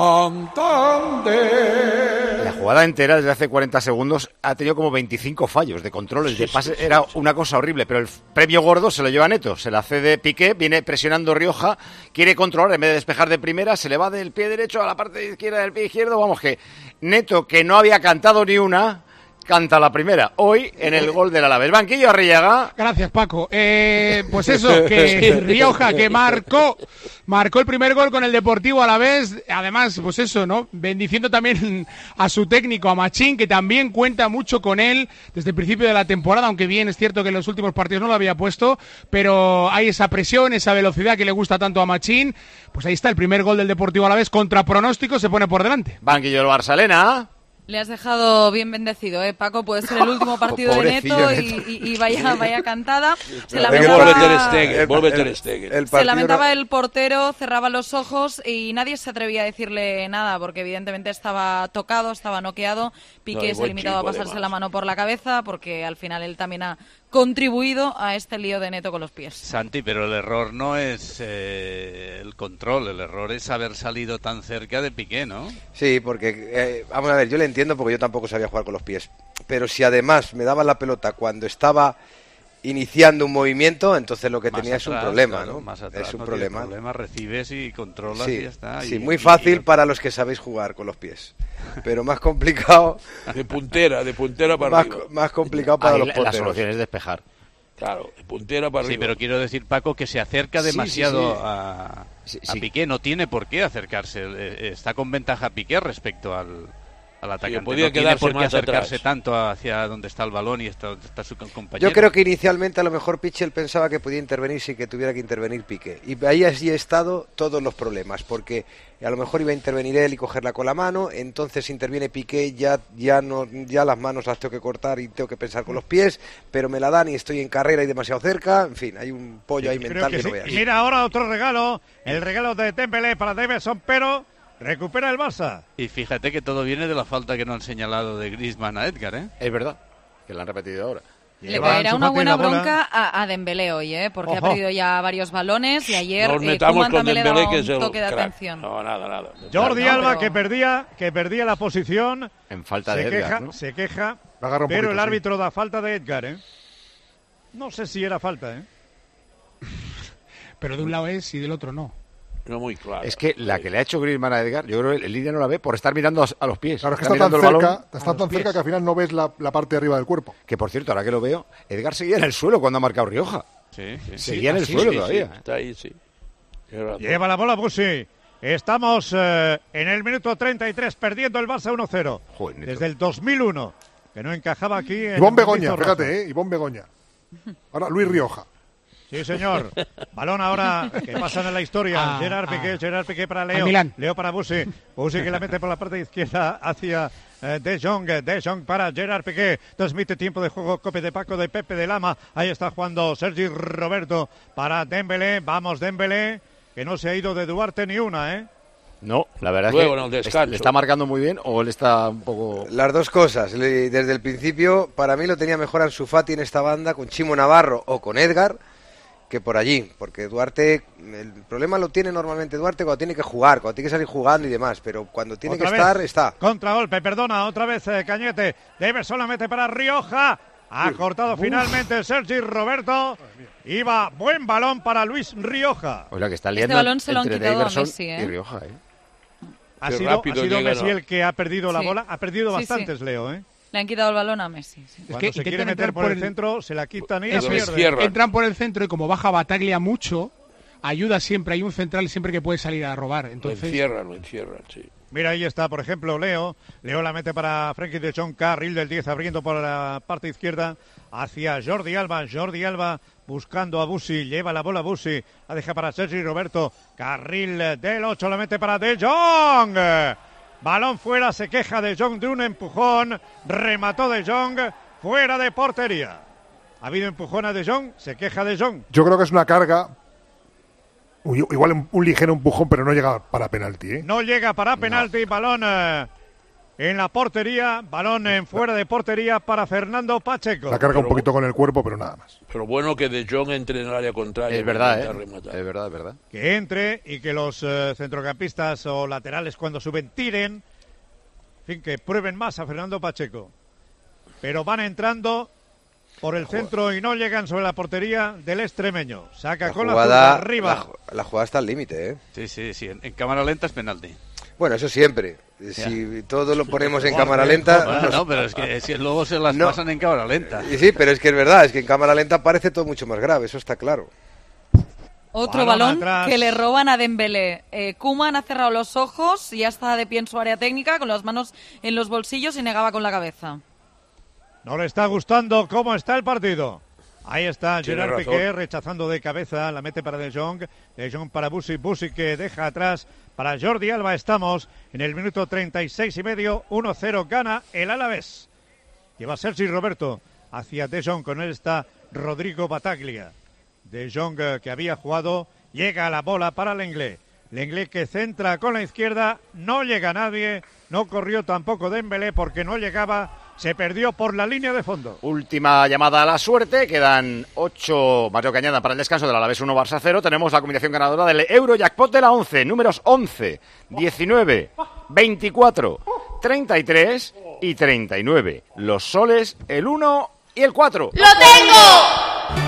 Santander. La jugada entera desde hace cuarenta segundos ha tenido como veinticinco fallos de controles, de pases, era una cosa horrible, pero el premio gordo se lo lleva Neto, se la cede Piqué, viene presionando Rioja, quiere controlar, en vez de despejar de primera, se le va del pie derecho a la parte izquierda del pie izquierdo, vamos que Neto, que no había cantado ni una, canta la primera, hoy en el gol del Alavés. Banquillo Arriaga. Gracias, Paco. Eh, pues eso, que Rioja, que marcó, marcó el primer gol con el Deportivo Alavés, además, pues eso, ¿no? Bendiciendo también a su técnico, a Machín, que también cuenta mucho con él desde el principio de la temporada, aunque bien es cierto que en los últimos partidos no lo había puesto, pero hay esa presión, esa velocidad que le gusta tanto a Machín. Pues ahí está, el primer gol del Deportivo Alavés, contra pronóstico, se pone por delante. Banquillo del Barça, Elena. Le has dejado bien bendecido, ¿eh, Paco? Puede ser el último partido de Neto y, y, y vaya, vaya cantada. Se lamentaba, Vuelve Ter Stegen, vuelve Ter Stegen. se lamentaba el portero, cerraba los ojos y nadie se atrevía a decirle nada porque evidentemente estaba tocado, estaba noqueado. Piqué No, se ha limitado a pasarse además. la mano por la cabeza porque al final él también ha contribuido a este lío de Neto con los pies. Santi, pero el error no es eh, el control, el error es haber salido tan cerca de Piqué, ¿no? Sí, porque, eh, vamos a ver, yo le entiendo porque yo tampoco sabía jugar con los pies. Pero si además me daba la pelota cuando estaba iniciando un movimiento, entonces lo que Más tenía atrás, es un problema, claro, ¿no? más atrás, Es un no problema. tienes problema, recibes y controlas Sí, y ya está. sí, y, muy y- fácil y- para los que sabéis jugar con los pies, pero más complicado. De puntera, de puntera para más, arriba. más complicado para Ahí los la, porteros. la solución es despejar. Claro, de puntera para Sí, arriba. pero quiero decir, Paco, que se acerca Sí, sí, demasiado sí. a, Sí, a sí. Piqué. No tiene por qué acercarse. Eh, Está con ventaja Piqué respecto al, al atacante. podía no tiene quedarse por qué más acercarse atrás. tanto hacia donde está el balón y está, donde está su compañero. Yo creo que inicialmente a lo mejor Pichel pensaba que podía intervenir sin que tuviera que intervenir Piqué. Y ahí así he estado todos los problemas, porque a lo mejor iba a intervenir él y cogerla con la mano, entonces interviene Piqué, ya ya no ya las manos las tengo que cortar y tengo que pensar con los pies, pero me la dan y estoy en carrera y demasiado cerca, en fin, hay un pollo ahí Creo mental que que, sí. no veas. Y mira ahora otro regalo, el regalo de Dembélé para Davidson, pero recupera el Barça. Y fíjate que todo viene de la falta que no han señalado de Griezmann a Edgar, ¿eh? Es verdad, que la han repetido ahora. Le Lleva caerá Ansu una Fati buena la bola. bronca a, a Dembélé hoy, ¿eh? Porque Ojo. ha perdido ya varios balones y ayer Nos eh, metamos Koeman con también le Dembélé, daba que un es el toque de crack. atención. No, nada, nada. Jordi No, Alba pero- que perdía que perdía la posición, En falta se de queja, Edgar, ¿no? se queja, La agarra un pero poquito, el sí. árbitro da falta de Edgar, ¿eh? No sé si era falta, ¿eh? Pero de un lado es y del otro no. No muy claro. Es que la que le ha hecho Griezmann a Edgar, yo creo que el líder no la ve por estar mirando a, a los pies. Claro, es que Está está tan mirando el cerca, balón está a tan los cerca pies. que al final no ves la, la parte de arriba del cuerpo. Que por cierto, ahora que lo veo, Edgar seguía en el suelo cuando ha marcado Rioja. Sí, sí. Seguía en el Sí, suelo sí, todavía. sí, está ahí, sí. Tienes razón. Lleva la bola Busi. Estamos eh, en el minuto treinta y tres perdiendo el Barça uno cero. Joder, Neto. Desde el dos mil uno, que no encajaba aquí en Ivón Begoña, Mendizorroza. fíjate, ¿eh? Ivón Begoña. Ahora Luis Rioja. Sí, señor. Balón ahora que pasan en la historia. Ah, Gerard Piqué, ah. Gerard Piqué para Leo. Al Milán. Leo para Busi. Busi que la mete por la parte izquierda hacia eh, De Jong. De Jong para Gerard Piqué. Transmite tiempo de juego. Cope de Paco de Pepe de Lama. Ahí está jugando Sergi Roberto para Dembélé. Vamos, Dembélé, que no se ha ido de Duarte ni una, ¿eh? No, la verdad Luego es en el que descanso. le está marcando muy bien o él está un poco... Las dos cosas, Le- desde el principio para mí lo tenía mejor Ansu Fati en esta banda con Chimo Navarro o con Edgar que por allí, porque Duarte, el problema lo tiene normalmente Duarte cuando tiene que jugar, cuando tiene que salir jugando y demás, pero cuando tiene Otra que vez. estar, está. Contragolpe, perdona, otra vez eh, Cañete. Daverson la mete para Rioja. Ha cortado finalmente Sergi Roberto. Iba, buen balón para Luis Rioja. O sea, que está liando este balón se lo han entre quitado Daverson a Messi, ¿eh? y Rioja, ¿eh? Ha sido, ha sido Messi el que ha perdido la Sí. bola. Ha perdido Sí, bastantes, sí. Leo, ¿eh? Le han quitado el balón a Messi. Sí. Cuando se quiere meter por el centro, se la quitan y la Eso es, pierde. entran por el centro y como baja Bataglia mucho, ayuda siempre. Hay un central siempre que puede salir a robar. Entonces... Lo encierran, lo encierran, sí. Mira, ahí está, por ejemplo, Leo. Leo la mete para Frenkie de Jong, carril del diez, abriendo por la parte izquierda hacia Jordi Alba. Jordi Alba buscando a Busi, lleva la bola a Busi, la deja para Sergi Roberto, carril del ocho, la mete para De Jong. Balón fuera, se queja De Jong de un empujón, remató De Jong, fuera de portería. Ha habido empujón a De Jong, se queja De Jong. Yo creo que es una carga, igual un, un ligero empujón, pero no llega para penalti, ¿eh? No llega para penalti, no. Balón eh, en la portería, balón en fuera de portería para Fernando Pacheco. La carga pero, un poquito con el cuerpo, pero nada más. Pero bueno que De Jong entre en el área contraria. Es verdad, ¿eh? Es verdad, es verdad. Que entre y que los eh, centrocampistas o laterales cuando suben tiren, en fin, que prueben más a Fernando Pacheco. Pero van entrando por el centro y no llegan sobre la portería del extremeño. Saca La con jugada, la zurda arriba. La, la jugada está al límite, ¿eh? Sí, sí, sí. En, en cámara lenta es penalti. Bueno, eso siempre. Si ya. todo lo ponemos en cámara lenta... Bueno, nos... No, pero es que si luego se las no. pasan en cámara lenta. Sí, pero es que es verdad, es que en cámara lenta parece todo mucho más grave, eso está claro. Otro balón, balón que le roban a Dembélé. Eh, Koeman ha cerrado los ojos y ya está de pie en su área técnica, con las manos en los bolsillos y negaba con la cabeza. No le está gustando cómo está el partido. Ahí está Tiene Gerard razón. Piqué rechazando de cabeza, la mete para De Jong, De Jong para Busi, Busi que deja atrás para Jordi Alba. Estamos en el minuto treinta y seis y medio, uno cero gana el Alavés. Lleva Sergi Roberto hacia De Jong, con él está Rodrigo Bataglia. De Jong que había jugado, llega a la bola para Lenglet. Lenglet que centra con la izquierda, no llega nadie, no corrió tampoco Dembélé porque no llegaba. Se perdió por la línea de fondo. Última llamada a la suerte. Quedan ocho, Mario Cañada, para el descanso del Alavés uno, Barça cero. Tenemos la combinación ganadora del Eurojackpot de la once. Números once, diecinueve, veinticuatro, treinta y tres y treinta y nueve. Los soles, el uno y el cuatro. ¡Lo tengo!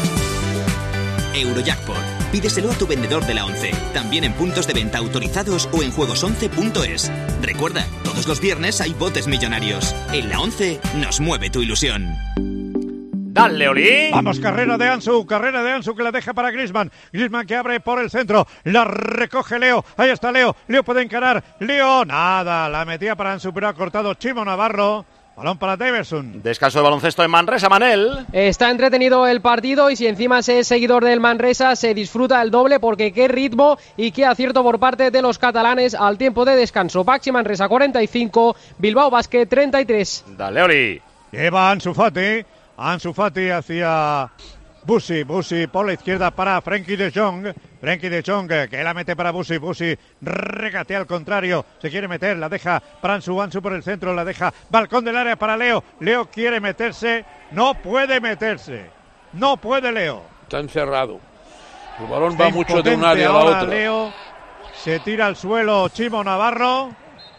Eurojackpot. Pídeselo a tu vendedor de la once. También en puntos de venta autorizados o en juegos once punto es. Recuerda, todos los viernes hay botes millonarios. En la once nos mueve tu ilusión. ¡Dale, Oli! Vamos, carrera de Ansu, carrera de Ansu que la deja para Griezmann. Griezmann que abre por el centro, la recoge Leo. Ahí está Leo, Leo puede encarar. Leo, nada, la metía para Ansu, pero ha cortado Chimo Navarro. Balón para Daverson. Descanso de baloncesto en Manresa, Manel. Está entretenido el partido y si encima se es seguidor del Manresa se disfruta el doble porque qué ritmo y qué acierto por parte de los catalanes al tiempo de descanso. Baxi Manresa cuarenta y cinco, Bilbao Basket treinta y tres. Dale, Oli. Lleva Ansu Fati, Ansu Fati hacia Busi, Busi por la izquierda para Frenkie de Jong. Frenkie de Jong que la mete para Busi, Busi regatea al contrario, se quiere meter, la deja para Ansu, Ansu por el centro, la deja, balcón del área para Leo, Leo quiere meterse, no puede meterse, no puede Leo. Está encerrado, el balón Está va mucho de un área a la ahora otra. Leo, se tira al suelo Chimo Navarro,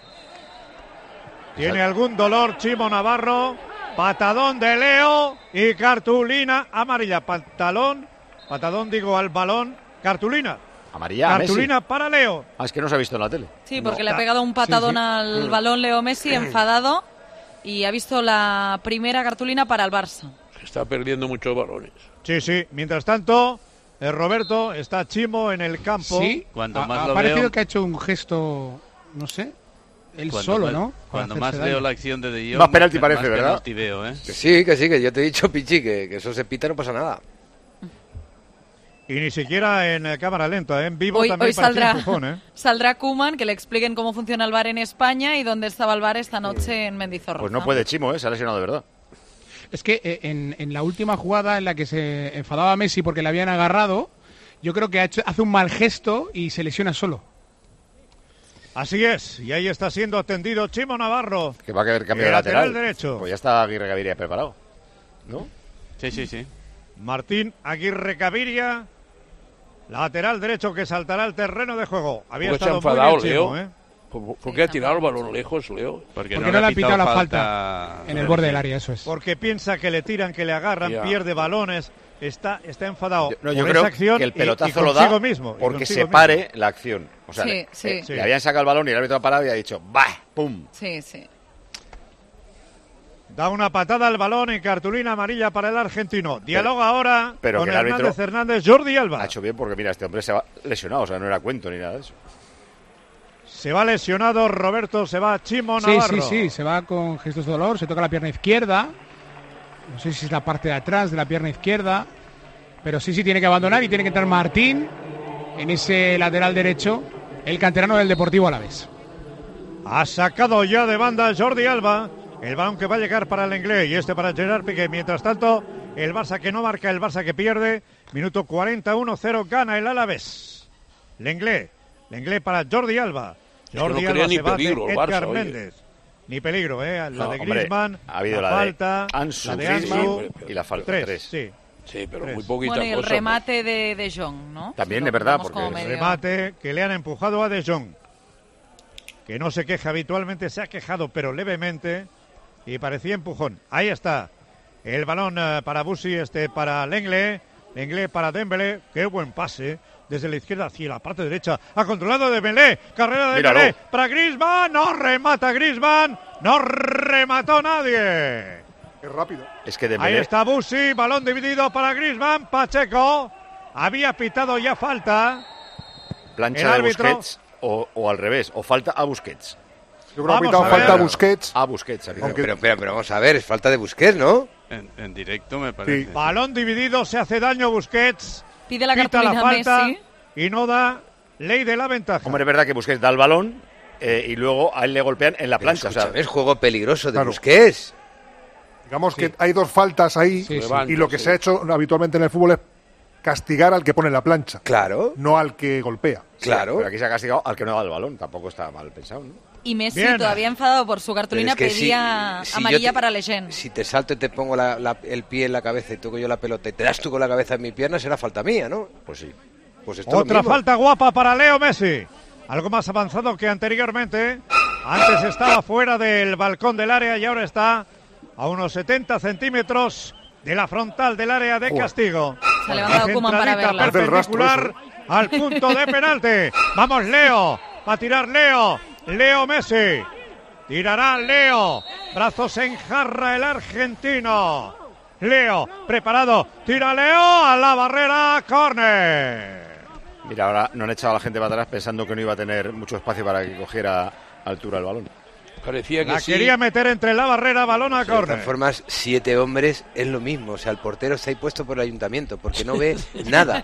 tiene algún dolor Chimo Navarro, patadón de Leo y cartulina amarilla, pantalón, patadón digo al balón, cartulina. Amarilla, cartulina Messi. para Leo. Ah, es que no se ha visto en la tele. Sí, porque No. le ha pegado un patadón Sí, sí. al Mm. balón Leo Messi, enfadado, y ha visto la primera cartulina para el Barça. Está perdiendo muchos balones. Sí, sí. Mientras tanto, eh, Roberto, está Chimo en el campo. Sí, Cuando ha, más ha lo parecido veo- que ha hecho un gesto, no sé, él Cuando solo, más- ¿no? Para Cuando hacerse más daño. veo la acción de De Jong, Más penalti más parece, ¿verdad? penalti veo, ¿eh? Que sí, que sí, que yo te he dicho, Pichi, que, que eso se pita, no pasa nada. Y ni siquiera en eh, cámara lenta, ¿eh? En vivo Hoy, también hoy parecía saldrá, empujón, ¿eh? saldrá Koeman, que le expliquen cómo funciona el VAR en España y dónde estaba el VAR esta noche en Mendizorroza. Pues no puede Chimo, ¿eh? Se ha lesionado de verdad. Es que eh, en, en la última jugada en la que se enfadaba Messi porque le habían agarrado, yo creo que ha hecho, hace un mal gesto y se lesiona solo. Así es, y ahí está siendo atendido Chimo Navarro. Que va a haber cambio El de lateral. lateral derecho. Pues ya está Aguirre Gaviria preparado, ¿no? Sí, sí, sí. Martín Aguirre Gaviria, lateral derecho que saltará al terreno de juego. Había ¿Por qué se ha estado muy enfadado, bien Chimo, Leo? ¿eh? ¿Por, por qué ha tirado el balón lejos, Leo? Porque, Porque no le ha pitado la falta en el borde del área, eso es. Porque piensa que le tiran, que le agarran, Ya. pierde balones, está, está enfadado. No, yo por creo esa acción que el pelotazo y, y lo da mismo, porque se mismo. pare la acción. O sea, Sí, le, sí. eh, Sí. le habían sacado el balón y el árbitro ha parado y ha dicho ¡bah! ¡Pum! Sí, sí. Da una patada al balón y cartulina amarilla para el argentino. Dialoga pero, ahora pero con que el Hernández árbitro Hernández, Jordi Alba. Ha hecho bien porque mira, este hombre se va lesionado, o sea, no era cuento ni nada de eso. Se va lesionado Roberto, se va Chimo sí, Navarro. Sí, sí, sí, se va con gestos de dolor, se toca la pierna izquierda. No sé si es la parte de atrás de la pierna izquierda, pero sí, sí, tiene que abandonar y tiene que entrar Martín en ese lateral derecho, el canterano del Deportivo Alavés. Ha sacado ya de banda Jordi Alba, el balón que va a llegar para el Inglés y este para Gerard Piqué. Mientras tanto, el Barça que no marca, el Barça que pierde. Minuto cuarenta y uno cero, gana el Alavés. Lenglet, Lenglet para Jordi Alba. Jordi no Alba ni se va peligro, de el Edgar Barça, Méndez. Ni peligro, ¿eh? La No, de hombre, Griezmann, ha habido la, la de falta, Ansu, la de Griezmann Ansu, y la falta. Tres, Tres. sí. Sí, pero Tres. muy poquita Bueno, y el cosa, remate de De Jong, ¿no? También, Si de verdad, vamos porque como el medio- Remate que le han empujado a De Jong, que no se queja habitualmente, se ha quejado pero levemente y parecía empujón. Ahí está el balón eh, para Busi, este para Lenglet, Lenglet para Dembélé, qué buen pase desde la izquierda hacia la parte derecha, ha controlado Dembélé, carrera de Míralo. Dembélé para Griezmann, no remata Griezmann, no remató nadie. Es rápido. Es que Ahí Dembélé, está Busi, balón dividido para Griezmann, Pacheco había pitado ya falta. plancha el de árbitro- Busquets o, o al revés, o falta a Busquets. Yo creo que ha Vamos pitado a falta a ver. Busquets. A Busquets. ha pitado. Pero, pero, pero vamos a ver, es falta de Busquets, ¿no? En, en directo me parece. Balón dividido, se hace daño Busquets. Pide la Pita cartulina la falta Messi. y no da ley de la ventaja. Hombre, es verdad que Busquets da el balón eh, y luego a él le golpean en la Pero plancha. O sea, escúchame, es juego peligroso de Claro. Busquets. Digamos que hay dos faltas ahí Sí, sí. y lo que se ha hecho habitualmente en el fútbol es castigar al que pone la plancha, Claro, no al que golpea. claro. pero aquí se ha castigado al que no da el balón. Tampoco está mal pensado, ¿no? Y Messi, Bien. todavía enfadado por su Pero cartulina, es que si- pedía si yo amarilla te- para Lejeune. Si te salto y te pongo la- la- el pie en la cabeza y toco yo la pelota y te das tú con la cabeza en mi pierna, será falta mía, ¿no? Pues sí. Pues esto es lo Otra mismo. falta guapa para Leo Messi. Algo más avanzado que anteriormente. Antes estaba fuera del balcón del área y ahora está a unos setenta centímetros de la frontal del área de castigo. Se ha levantado Koeman para Centradita verla. Parece el rastro perpendicular al punto de penalti. Vamos, Leo. Va a tirar Leo. Leo Messi. Tirará Leo. Brazos en jarra el argentino. Leo, preparado. Tira Leo a la barrera. Córner. Mira, ahora no han echado a la gente para atrás pensando que no iba a tener mucho espacio para que cogiera altura el balón. Parecía que La sí. quería meter entre la barrera, balón a De todas córner. formas, siete hombres es lo mismo. O sea, el portero está ahí puesto por el ayuntamiento porque no ve nada.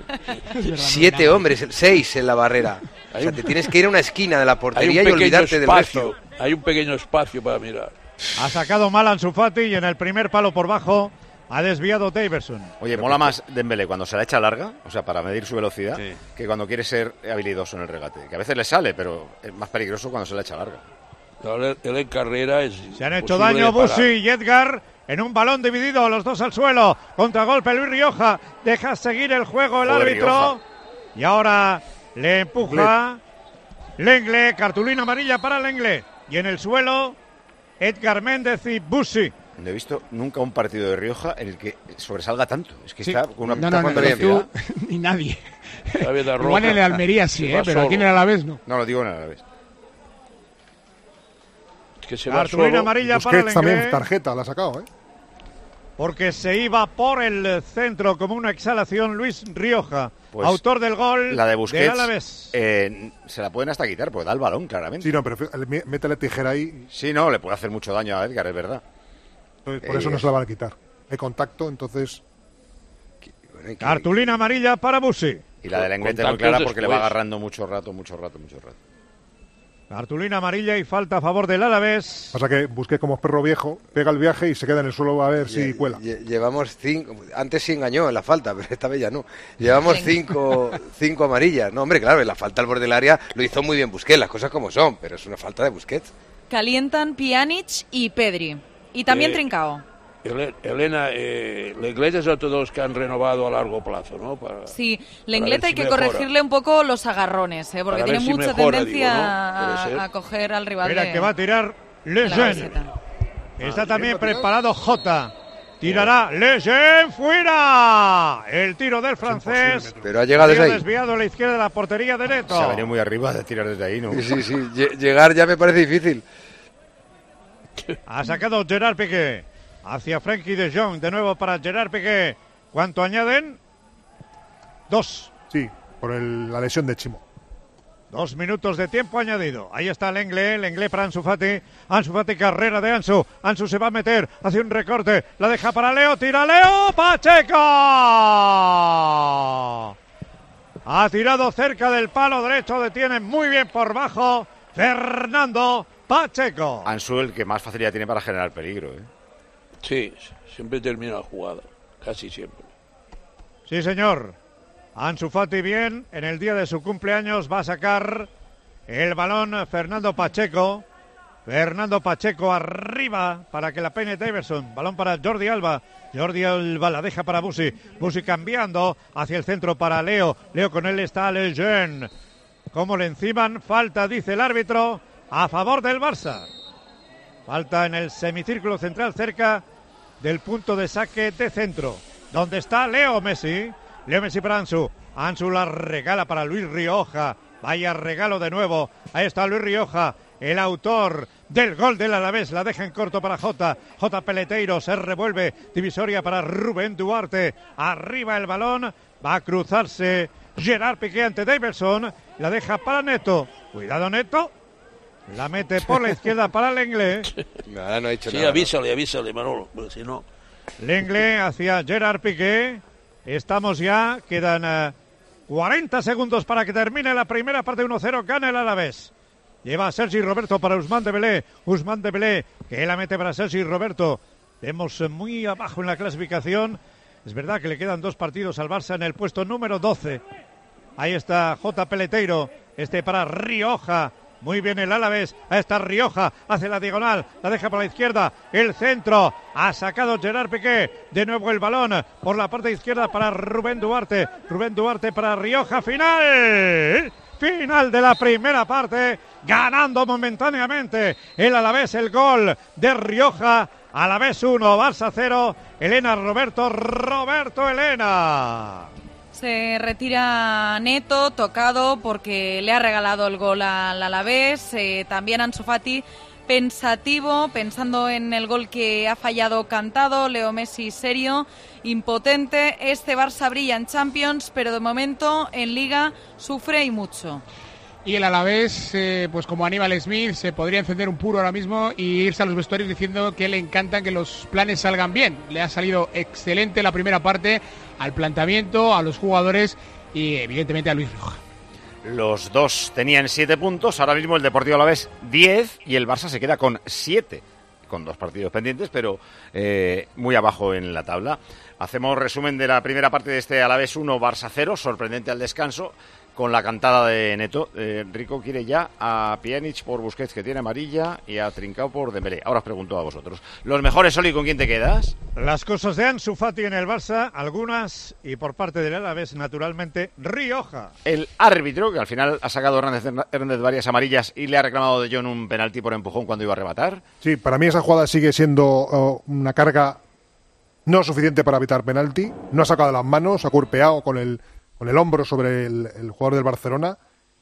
Siete hombres, seis en la barrera. O sea, te tienes que ir a una esquina de la Hay un portería y pequeño olvidarte del espacio. resto. Hay un pequeño espacio para mirar. Ha sacado mal Ansu Fati y en el primer palo por bajo ha desviado Daverson. Oye, mola más Dembélé cuando se la echa larga, o sea, para medir su velocidad, Sí. que cuando quiere ser habilidoso en el regate. Que a veces le sale, pero es más peligroso cuando se la echa larga. Ahora él en carrera es. Se han hecho imposible daño de parar. Busi y Edgar en un balón dividido, los dos al suelo. Contragolpe Luis Rioja, deja seguir el juego el Joder, árbitro. Rioja. Y ahora le empuja Lenglet, cartulina amarilla para Lenglet. Y en el suelo Edgar Méndez y Busi. No he visto nunca un partido de Rioja en el que sobresalga tanto. Es que Sí. está con una No, no, no, puta pero tú velocidad. ni nadie. Sabe dar Igual roja. en el Almería sí, Se ¿eh? va Pero aquí en solo. el Alavés no. No, lo digo en el Alavés. Que se va Cartulina solo. amarilla para Busquets también Lenglet. tarjeta, la ha sacado, ¿eh? Porque se iba por el centro como una exhalación Luis Rioja, Pues autor del gol La de del Busquets Alavés. eh, se la pueden hasta quitar, porque da el balón, claramente. Sí, no, pero fí- mé- métele tijera ahí, Sí, no, le puede hacer mucho daño a Edgar, es verdad. entonces, por eso Eh, no se la van a quitar. Hay contacto, entonces Bueno, hay que- Cartulina amarilla para Busi. Y la de Lenglet es muy Contactos clara porque le va después. agarrando mucho rato, mucho rato, mucho rato. Cartulina amarilla y falta a favor del Alavés. pasa que busqué como perro viejo, pega el viaje y se queda en el suelo a ver si Lle- cuela. lle- Llevamos cinco. Antes sí engañó en la falta, pero esta vez ya no. Llevamos cinco, cinco amarillas. No, hombre, claro, en la falta al borde del área lo hizo muy bien Busquets, las cosas como son, pero es una falta de Busquets. Calientan Pjanic y Pedri. Y también Eh, Trincao. Ele- Elena, eh, Lenglet es otro de los que han renovado a largo plazo, ¿no? Para, Sí, para Lenglet ver hay si que mejora. corregirle un poco los agarrones, ¿eh? Porque Para tiene ver si mucha mejora, tendencia digo, ¿no? Puede ser. a, a coger al rival Mira de, que va a tirar de la Lejeune. camiseta. Está Ah, también ¿quién va a tirar? preparado Jota. Tirará Lejeune, fuera. El tiro del francés. Pero ha llegado desde ahí. Desviado a la izquierda de la portería de Neto. Se ha venido muy arriba de tirar desde ahí, ¿no? Sí, sí, llegar ya me parece difícil. Ha sacado Gerard Piqué hacia Frenkie de Jong. De nuevo para Gerard Piqué. ¿Cuánto añaden? Dos. Sí, por el, la lesión de Chimo. Dos minutos de tiempo añadido. Ahí está Lenglet, Lenglet para Ansu Fati. Ansu Fati, carrera de Ansu. Ansu se va a meter, hace un recorte. La deja para Leo, tira Leo. ¡Pacheco! Ha tirado cerca del palo derecho, detiene muy bien por bajo Fernando Pacheco. Ansu, el que más facilidad tiene para generar peligro, ¿eh? Sí, siempre termina la jugada, casi siempre. Sí, señor. Ansu Fati bien, en el día de su cumpleaños va a sacar el balón Fernando Pacheco. Fernando Pacheco arriba para que la peine Daverson. Balón para Jordi Alba. Jordi Alba la deja para Busi. Busi cambiando hacia el centro para Leo. Leo con él está Lejeune. Como le enciman, falta, dice el árbitro, a favor del Barça. Falta en el semicírculo central cerca del punto de saque de centro. Donde está Leo Messi. Leo Messi para Ansu. Ansu la regala para Luis Rioja. Vaya regalo de nuevo. Ahí está Luis Rioja, el autor del gol del Alavés. La deja en corto para Jota. Jota Peleteiro se revuelve. Divisoria para Rubén Duarte. Arriba el balón. Va a cruzarse Gerard Piqué ante Daverson. La deja para Neto. Cuidado Neto. La mete por la izquierda para Lenglet. Nada, no ha hecho sí, nada. avísale, avísale, Manolo. Pero si no... Lenglet hacia Gerard Piqué. Estamos ya, quedan uh, cuarenta segundos para que termine la primera parte. Uno cero, gana el Alavés. Lleva a Sergi Roberto para Ousmane Dembélé. Ousmane Dembélé, que la mete para Sergi Roberto. Vemos uh, muy abajo en la clasificación. Es verdad que le quedan dos partidos al Barça en el puesto número doce. Ahí está Jota Peleteiro. Este para Rioja. Muy bien el Alavés, ahí está Rioja, hace la diagonal, la deja por la izquierda, el centro, ha sacado Gerard Piqué, de nuevo el balón por la parte izquierda para Rubén Duarte, Rubén Duarte para Rioja, final, final de la primera parte, ganando momentáneamente el Alavés, el gol de Rioja, Alavés uno, Barça cero, Elena Roberto, Roberto Elena. Se retira Neto, tocado porque le ha regalado el gol al Alavés. Eh, también Ansu Fati pensativo, pensando en el gol que ha fallado cantado. Leo Messi serio, impotente. Este Barça brilla en Champions, pero de momento en Liga sufre y mucho. Y el Alavés, eh, pues como Aníbal Smith, se podría encender un puro ahora mismo y irse a los vestuarios diciendo que le encanta que los planes salgan bien. Le ha salido excelente la primera parte al planteamiento, a los jugadores y evidentemente a Luis Rioja. Los dos tenían siete puntos, ahora mismo el Deportivo Alavés diez y el Barça se queda con siete, con dos partidos pendientes, pero eh, muy abajo en la tabla. Hacemos resumen de la primera parte de este Alavés uno, Barça cero, sorprendente al descanso, con la cantada de Neto. Eh, Rico quiere ya a Pjanic por Busquets, que tiene amarilla, y a Trincao por Dembélé. Ahora os pregunto a vosotros. ¿Los mejores, Oli, con quién te quedas? Las cosas de Ansu Fati en el Barça, algunas, y por parte del Alavés, naturalmente, Rioja. El árbitro, que al final ha sacado Hernández, Hernández varias amarillas y le ha reclamado de Jong un penalti por empujón cuando iba a rematar. Sí, para mí esa jugada sigue siendo uh, una carga no suficiente para evitar penalti. No ha sacado las manos, ha curpeado con el... con el hombro sobre el, el jugador del Barcelona,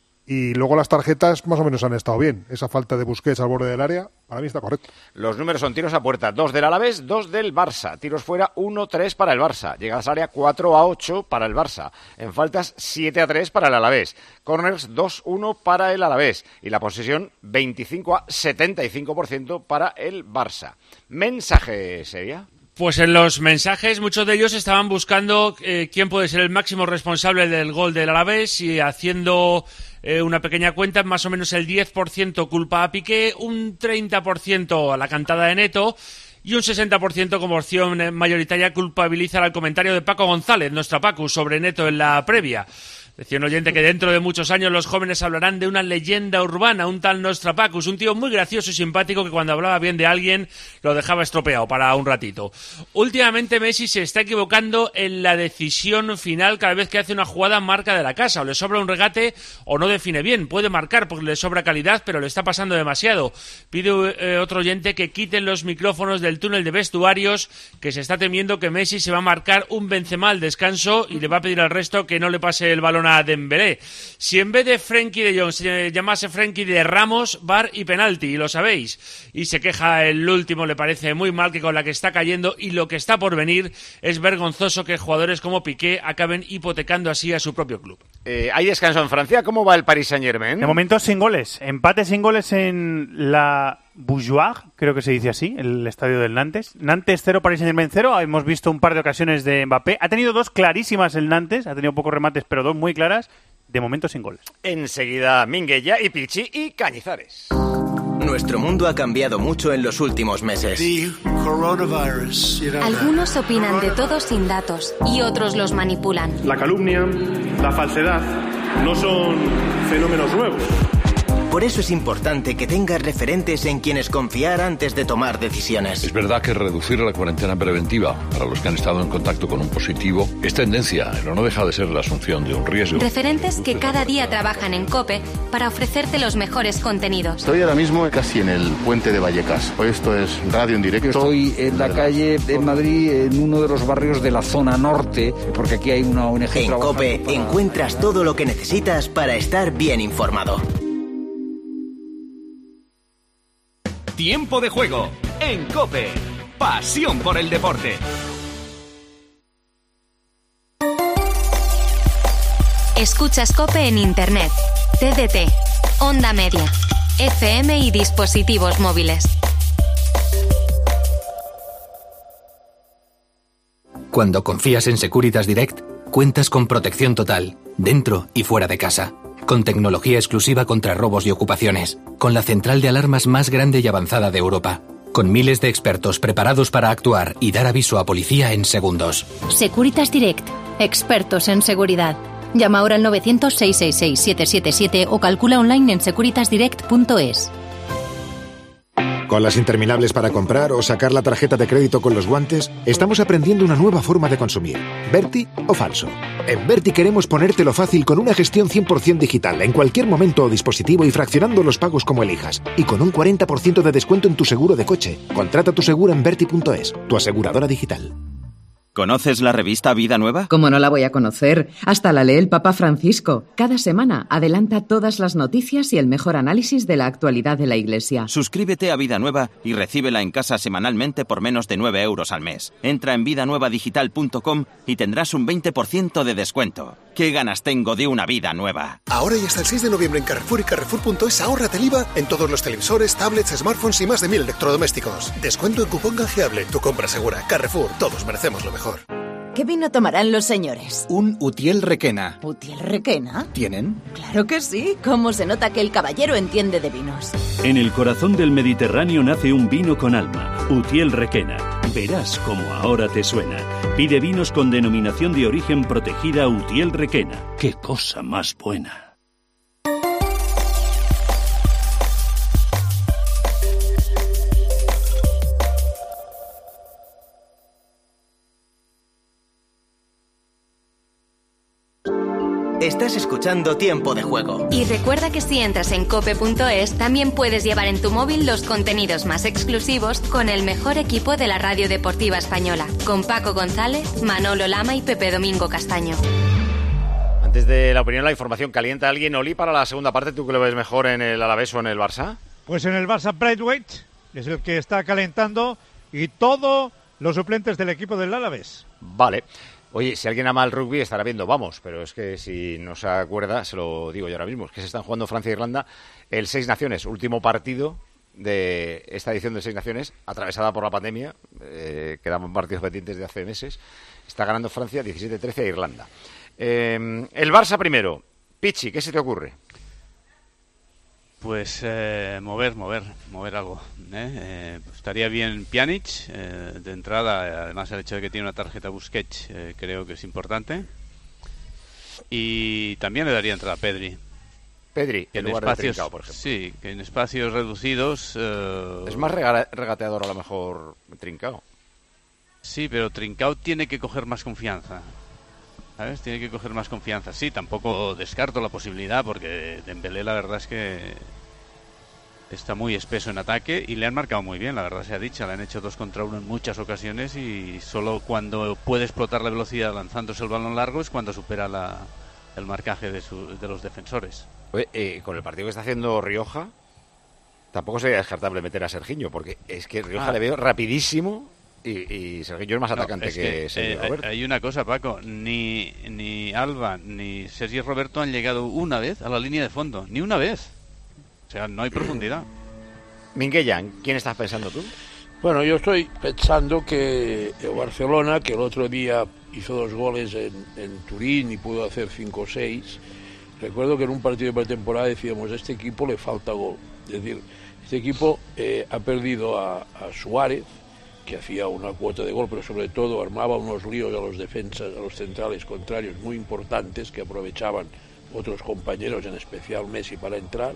y luego las tarjetas más o menos han estado bien. Esa falta de Busquets al borde del área, para mí está correcto. Los números son tiros a puerta, dos del Alavés, dos del Barça. Tiros fuera, uno tres para el Barça. Llegadas al área, cuatro a ocho para el Barça. En faltas, siete a tres para el Alavés. Corners, dos uno para el Alavés. Y la posesión, veinticinco a setenta y cinco por ciento para el Barça. Mensaje, Sevilla. Pues en los mensajes muchos de ellos estaban buscando eh, quién puede ser el máximo responsable del gol del Alavés y haciendo eh, una pequeña cuenta, más o menos el diez por ciento culpa a Piqué, un treinta por ciento a la cantada de Neto y un sesenta por ciento como opción mayoritaria culpabiliza al comentario de Paco González, nuestra Paco, sobre Neto en la previa. Decía un oyente que dentro de muchos años los jóvenes hablarán de una leyenda urbana, un tal Nostrapacus, un tío muy gracioso y simpático que cuando hablaba bien de alguien lo dejaba estropeado para un ratito. Últimamente Messi se está equivocando en la decisión final cada vez que hace una jugada marca de la casa, o le sobra un regate o no define bien. Puede marcar porque le sobra calidad, pero le está pasando demasiado. Pide eh, otro oyente que quiten los micrófonos del túnel de vestuarios, que se está temiendo que Messi se va a marcar un Benzema al descanso y le va a pedir al resto que no le pase el balón a Dembélé. Si en vez de Frenkie de Jong se llamase Frenkie de Ramos, V A R y penalti, y lo sabéis. Y se queja el último, le parece muy mal que con la que está cayendo y lo que está por venir es vergonzoso que jugadores como Piqué acaben hipotecando así a su propio club. Eh, ¿Hay descanso en Francia? ¿Cómo va el Paris Saint-Germain? De momento sin goles. Empate sin goles en la Beaujoire, creo que se dice así, el estadio del Nantes. Nantes cero, Paris Saint-Germain cero. Hemos visto un par de ocasiones de Mbappé. Ha tenido dos clarísimas el Nantes, ha tenido pocos remates, pero dos muy claras. De momento sin goles. Enseguida Minguella y Pichi y Cañizares. Nuestro mundo ha cambiado mucho en los últimos meses. Algunos opinan de todo sin datos y otros los manipulan. La calumnia, la falsedad, no son fenómenos nuevos. Por eso es importante que tengas referentes en quienes confiar antes de tomar decisiones. Es verdad que reducir la cuarentena preventiva para los que han estado en contacto con un positivo es tendencia, pero no deja de ser la asunción de un riesgo. Referentes que cada día trabajan en COPE para ofrecerte los mejores contenidos. Estoy ahora mismo casi en el puente de Vallecas. Esto es radio en directo. Estoy en la calle en Madrid, en uno de los barrios de la zona norte, porque aquí hay una O N G. En COPE para... encuentras todo lo que necesitas para estar bien informado. Tiempo de juego en COPE. Pasión por el deporte. Escuchas COPE en Internet, T D T, Onda Media, F M y dispositivos móviles. Cuando confías en Securitas Direct, cuentas con protección total, dentro y fuera de casa. Con tecnología exclusiva contra robos y ocupaciones. Con la central de alarmas más grande y avanzada de Europa. Con miles de expertos preparados para actuar y dar aviso a policía en segundos. Securitas Direct. Expertos en seguridad. Llama ahora al novecientos, seiscientos sesenta y seis, setecientos setenta y siete o calcula online en securitas direct punto es. Con las interminables para comprar o sacar la tarjeta de crédito con los guantes, estamos aprendiendo una nueva forma de consumir. ¿Berti o falso? En Berti queremos ponértelo fácil con una gestión cien por ciento digital en cualquier momento o dispositivo y fraccionando los pagos como elijas. Y con un cuarenta por ciento de descuento en tu seguro de coche. Contrata tu seguro en berti punto es, tu aseguradora digital. ¿Conoces la revista Vida Nueva? ¿Cómo no la voy a conocer? Hasta la lee el Papa Francisco. Cada semana adelanta todas las noticias y el mejor análisis de la actualidad de la Iglesia. Suscríbete a Vida Nueva y recíbela en casa semanalmente por menos de nueve euros al mes. Entra en vida nueva digital punto com y tendrás un veinte por ciento de descuento. ¿Qué ganas tengo de una vida nueva? Ahora y hasta el seis de noviembre en Carrefour y Carrefour punto es ahórrate el I V A en todos los televisores, tablets, smartphones y más de mil electrodomésticos. Descuento en cupón canjeable. Tu compra segura. Carrefour. Todos merecemos lo mejor. ¿Qué vino tomarán los señores? Un Utiel Requena. ¿Utiel Requena? ¿Tienen? Claro que sí. ¿Cómo se nota que el caballero entiende de vinos? En el corazón del Mediterráneo nace un vino con alma. Utiel Requena. Verás cómo ahora te suena. Pide vinos con denominación de origen protegida Utiel Requena. ¡Qué cosa más buena! Estás escuchando Tiempo de Juego. Y recuerda que si entras en cope punto es, también puedes llevar en tu móvil los contenidos más exclusivos con el mejor equipo de la radio deportiva española, con Paco González, Manolo Lama y Pepe Domingo Castaño. Antes de la opinión, la información, ¿calienta alguien, Oli, para la segunda parte? ¿Tú que lo ves mejor en el Alavés o en el Barça? Pues en el Barça Braithwaite es el que está calentando y todos los suplentes del equipo del Alavés. Vale. Oye, si alguien ama el rugby estará viendo, vamos, pero es que si no se acuerda, se lo digo yo ahora mismo, es que se están jugando Francia e Irlanda el Seis Naciones, último partido de esta edición de Seis Naciones, atravesada por la pandemia, eh, quedaban partidos pendientes de hace meses, está ganando Francia diecisiete trece a Irlanda. Eh, el Barça primero, Pichi, ¿qué se te ocurre? Pues eh, mover, mover, mover algo. ¿eh? Eh, pues estaría bien Pjanic, eh, de entrada, además el hecho de que tiene una tarjeta Busquets, eh, creo que es importante. Y también le daría entrada a Pedri. Pedri, en, en lugar espacios, de Trincao, por ejemplo. Sí, que en espacios reducidos... Uh... Es más rega regateador a lo mejor Trincao. Sí, pero Trincao tiene que coger más confianza. ¿Sabes? Tiene que coger más confianza. Sí, tampoco descarto la posibilidad, porque Dembélé la verdad es que está muy espeso en ataque y le han marcado muy bien, la verdad se ha dicho. Le han hecho dos contra uno en muchas ocasiones y solo cuando puede explotar la velocidad lanzándose el balón largo es cuando supera la, el marcaje de, su, de los defensores. Oye, eh, con el partido que está haciendo Rioja, tampoco sería descartable meter a Serginho, porque es que Rioja ah. le veo rapidísimo y, y Serginho es más atacante no, es que, que Sergio eh, Roberto. Hay una cosa, Paco, ni, ni Alba ni Sergio Roberto han llegado una vez a la línea de fondo, ni una vez. O sea, no hay profundidad. Minguella, ¿quién estás pensando tú? Bueno, yo estoy pensando que el Barcelona, que el otro día hizo dos goles en, en Turín y pudo hacer cinco o seis... Recuerdo que en un partido de pretemporada decíamos, a este equipo le falta gol. Es decir, este equipo eh, ha perdido a, a Suárez, que hacía una cuota de gol, pero sobre todo armaba unos líos a los defensas, a los centrales contrarios muy importantes que aprovechaban otros compañeros, en especial Messi, para entrar.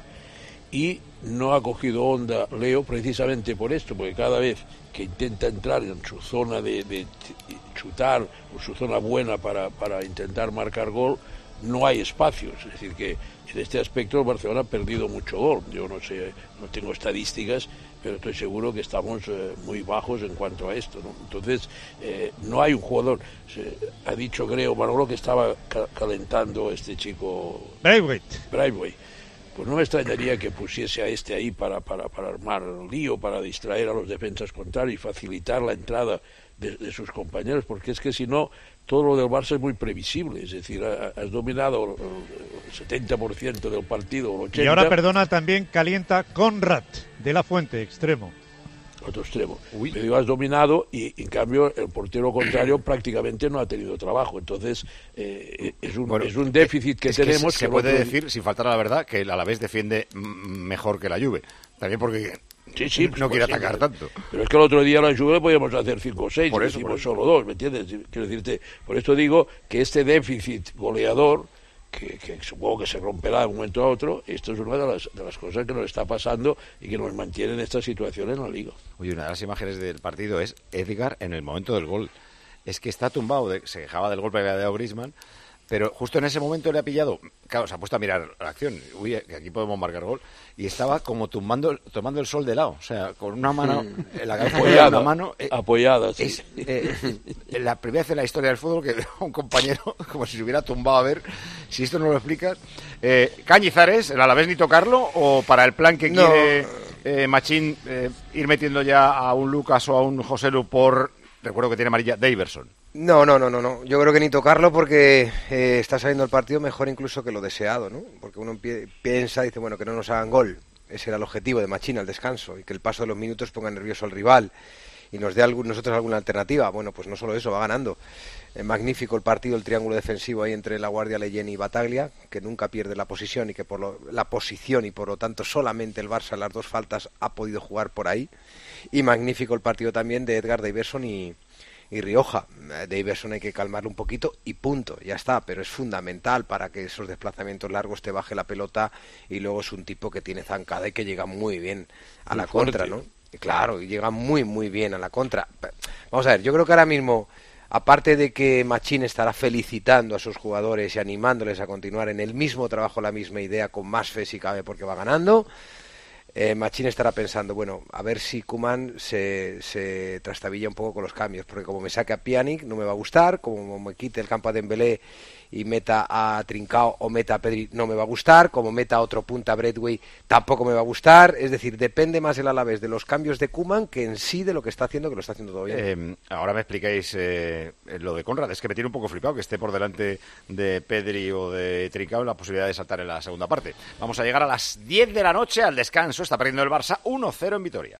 Y no ha cogido onda Leo precisamente por esto, porque cada vez que intenta entrar en su zona de, de chutar, o su zona buena para, para intentar marcar gol, no hay espacios, es decir que en este aspecto el Barcelona ha perdido mucho gol. Yo no sé, no tengo estadísticas, pero estoy seguro que estamos eh, muy bajos en cuanto a esto, ¿no? Entonces eh, no hay un jugador. Se, ha dicho creo Manolo que estaba ca calentando este chico Braithwaite. Braithwaite. Pues no me extrañaría que pusiese a este ahí para, para, para armar lío, para distraer a los defensas contrarios y facilitar la entrada de, de sus compañeros, porque es que si no, todo lo del Barça es muy previsible, es decir, has dominado el setenta por ciento del partido, el ochenta por ciento. Y ahora, perdona, también calienta Conrad, de la Fuente, extremo. Otro extremo. Uy. Me digo, has dominado y, en cambio, el portero contrario prácticamente no ha tenido trabajo. Entonces, eh, es, un, bueno, es un déficit que es tenemos. Que se, que se puede otro... decir, sin faltar a la verdad, que el Alavés defiende mejor que la Juve. También porque sí, sí, no quiere sí, atacar sí. tanto. Pero es que el otro día la Juve podíamos hacer cinco o seis, por eso, hicimos por eso. solo dos, ¿me entiendes? Quiero decirte, por esto digo que este déficit goleador, que, que supongo que se romperá de un momento a otro, esto es una de las, de las cosas que nos está pasando y que nos mantiene en esta situación en la Liga. Oye, una de las imágenes del partido es Edgar en el momento del gol. Es que está tumbado, de, se quejaba del golpe que había dado Griezmann, pero justo en ese momento le ha pillado, claro, se ha puesto a mirar la acción, uy, que aquí podemos marcar gol, y estaba como tumbando, tomando el sol de lado, o sea, con una mano, en la cabeza apoyada, una mano, eh, apoyada, sí. Es eh, la primera vez en la historia del fútbol que veo a un compañero como si se hubiera tumbado a ver, si esto no lo explicas. Eh, Cañizares, ¿el Alavés ni tocarlo, o para el plan que no. quiere eh, Machín eh, ir metiendo ya a un Lucas o a un Joselu por, recuerdo que tiene amarilla, Daverson? No, no, no, no, no. Yo creo que ni tocarlo porque eh, está saliendo el partido mejor incluso que lo deseado, ¿no? Porque uno pi piensa, dice, bueno, que no nos hagan gol. Ese era el objetivo de Machín al descanso y que el paso de los minutos ponga nervioso al rival y nos dé algún, nosotros alguna alternativa. Bueno, pues no solo eso, va ganando. Eh, magnífico el partido, el triángulo defensivo ahí entre La Guardia, Leyen y Bataglia, que nunca pierde la posición y que por lo, la posición y por lo tanto solamente el Barça en las dos faltas ha podido jugar por ahí. Y magnífico el partido también de Edgar Daverson y y Rioja. Daverson hay que calmarlo un poquito y punto, ya está, pero es fundamental para que esos desplazamientos largos te baje la pelota y luego es un tipo que tiene zancada y que llega muy bien a muy la fuerte. Contra, ¿no? Claro, y llega muy muy bien a la contra. Vamos a ver, yo creo que ahora mismo, aparte de que Machín estará felicitando a sus jugadores y animándoles a continuar en el mismo trabajo, la misma idea, con más fe si cabe porque va ganando, Eh, Machín estará pensando, bueno, a ver si Koeman se, se trastabilla un poco con los cambios, porque como me saque a Pjanic no me va a gustar, como me quite el campo a Dembélé y meta a Trincao o meta a Pedri no me va a gustar, como meta a otro punta a Braithwaite tampoco me va a gustar, es decir, depende más el Alavés de los cambios de Koeman que en sí de lo que está haciendo, que lo está haciendo todo bien. Eh, ahora me explicáis eh, lo de Conrad, es que me tiene un poco flipado que esté por delante de Pedri o de Trincao la posibilidad de saltar en la segunda parte. Vamos a llegar a las diez de la noche al descanso, está perdiendo el Barça uno cero en Vitoria.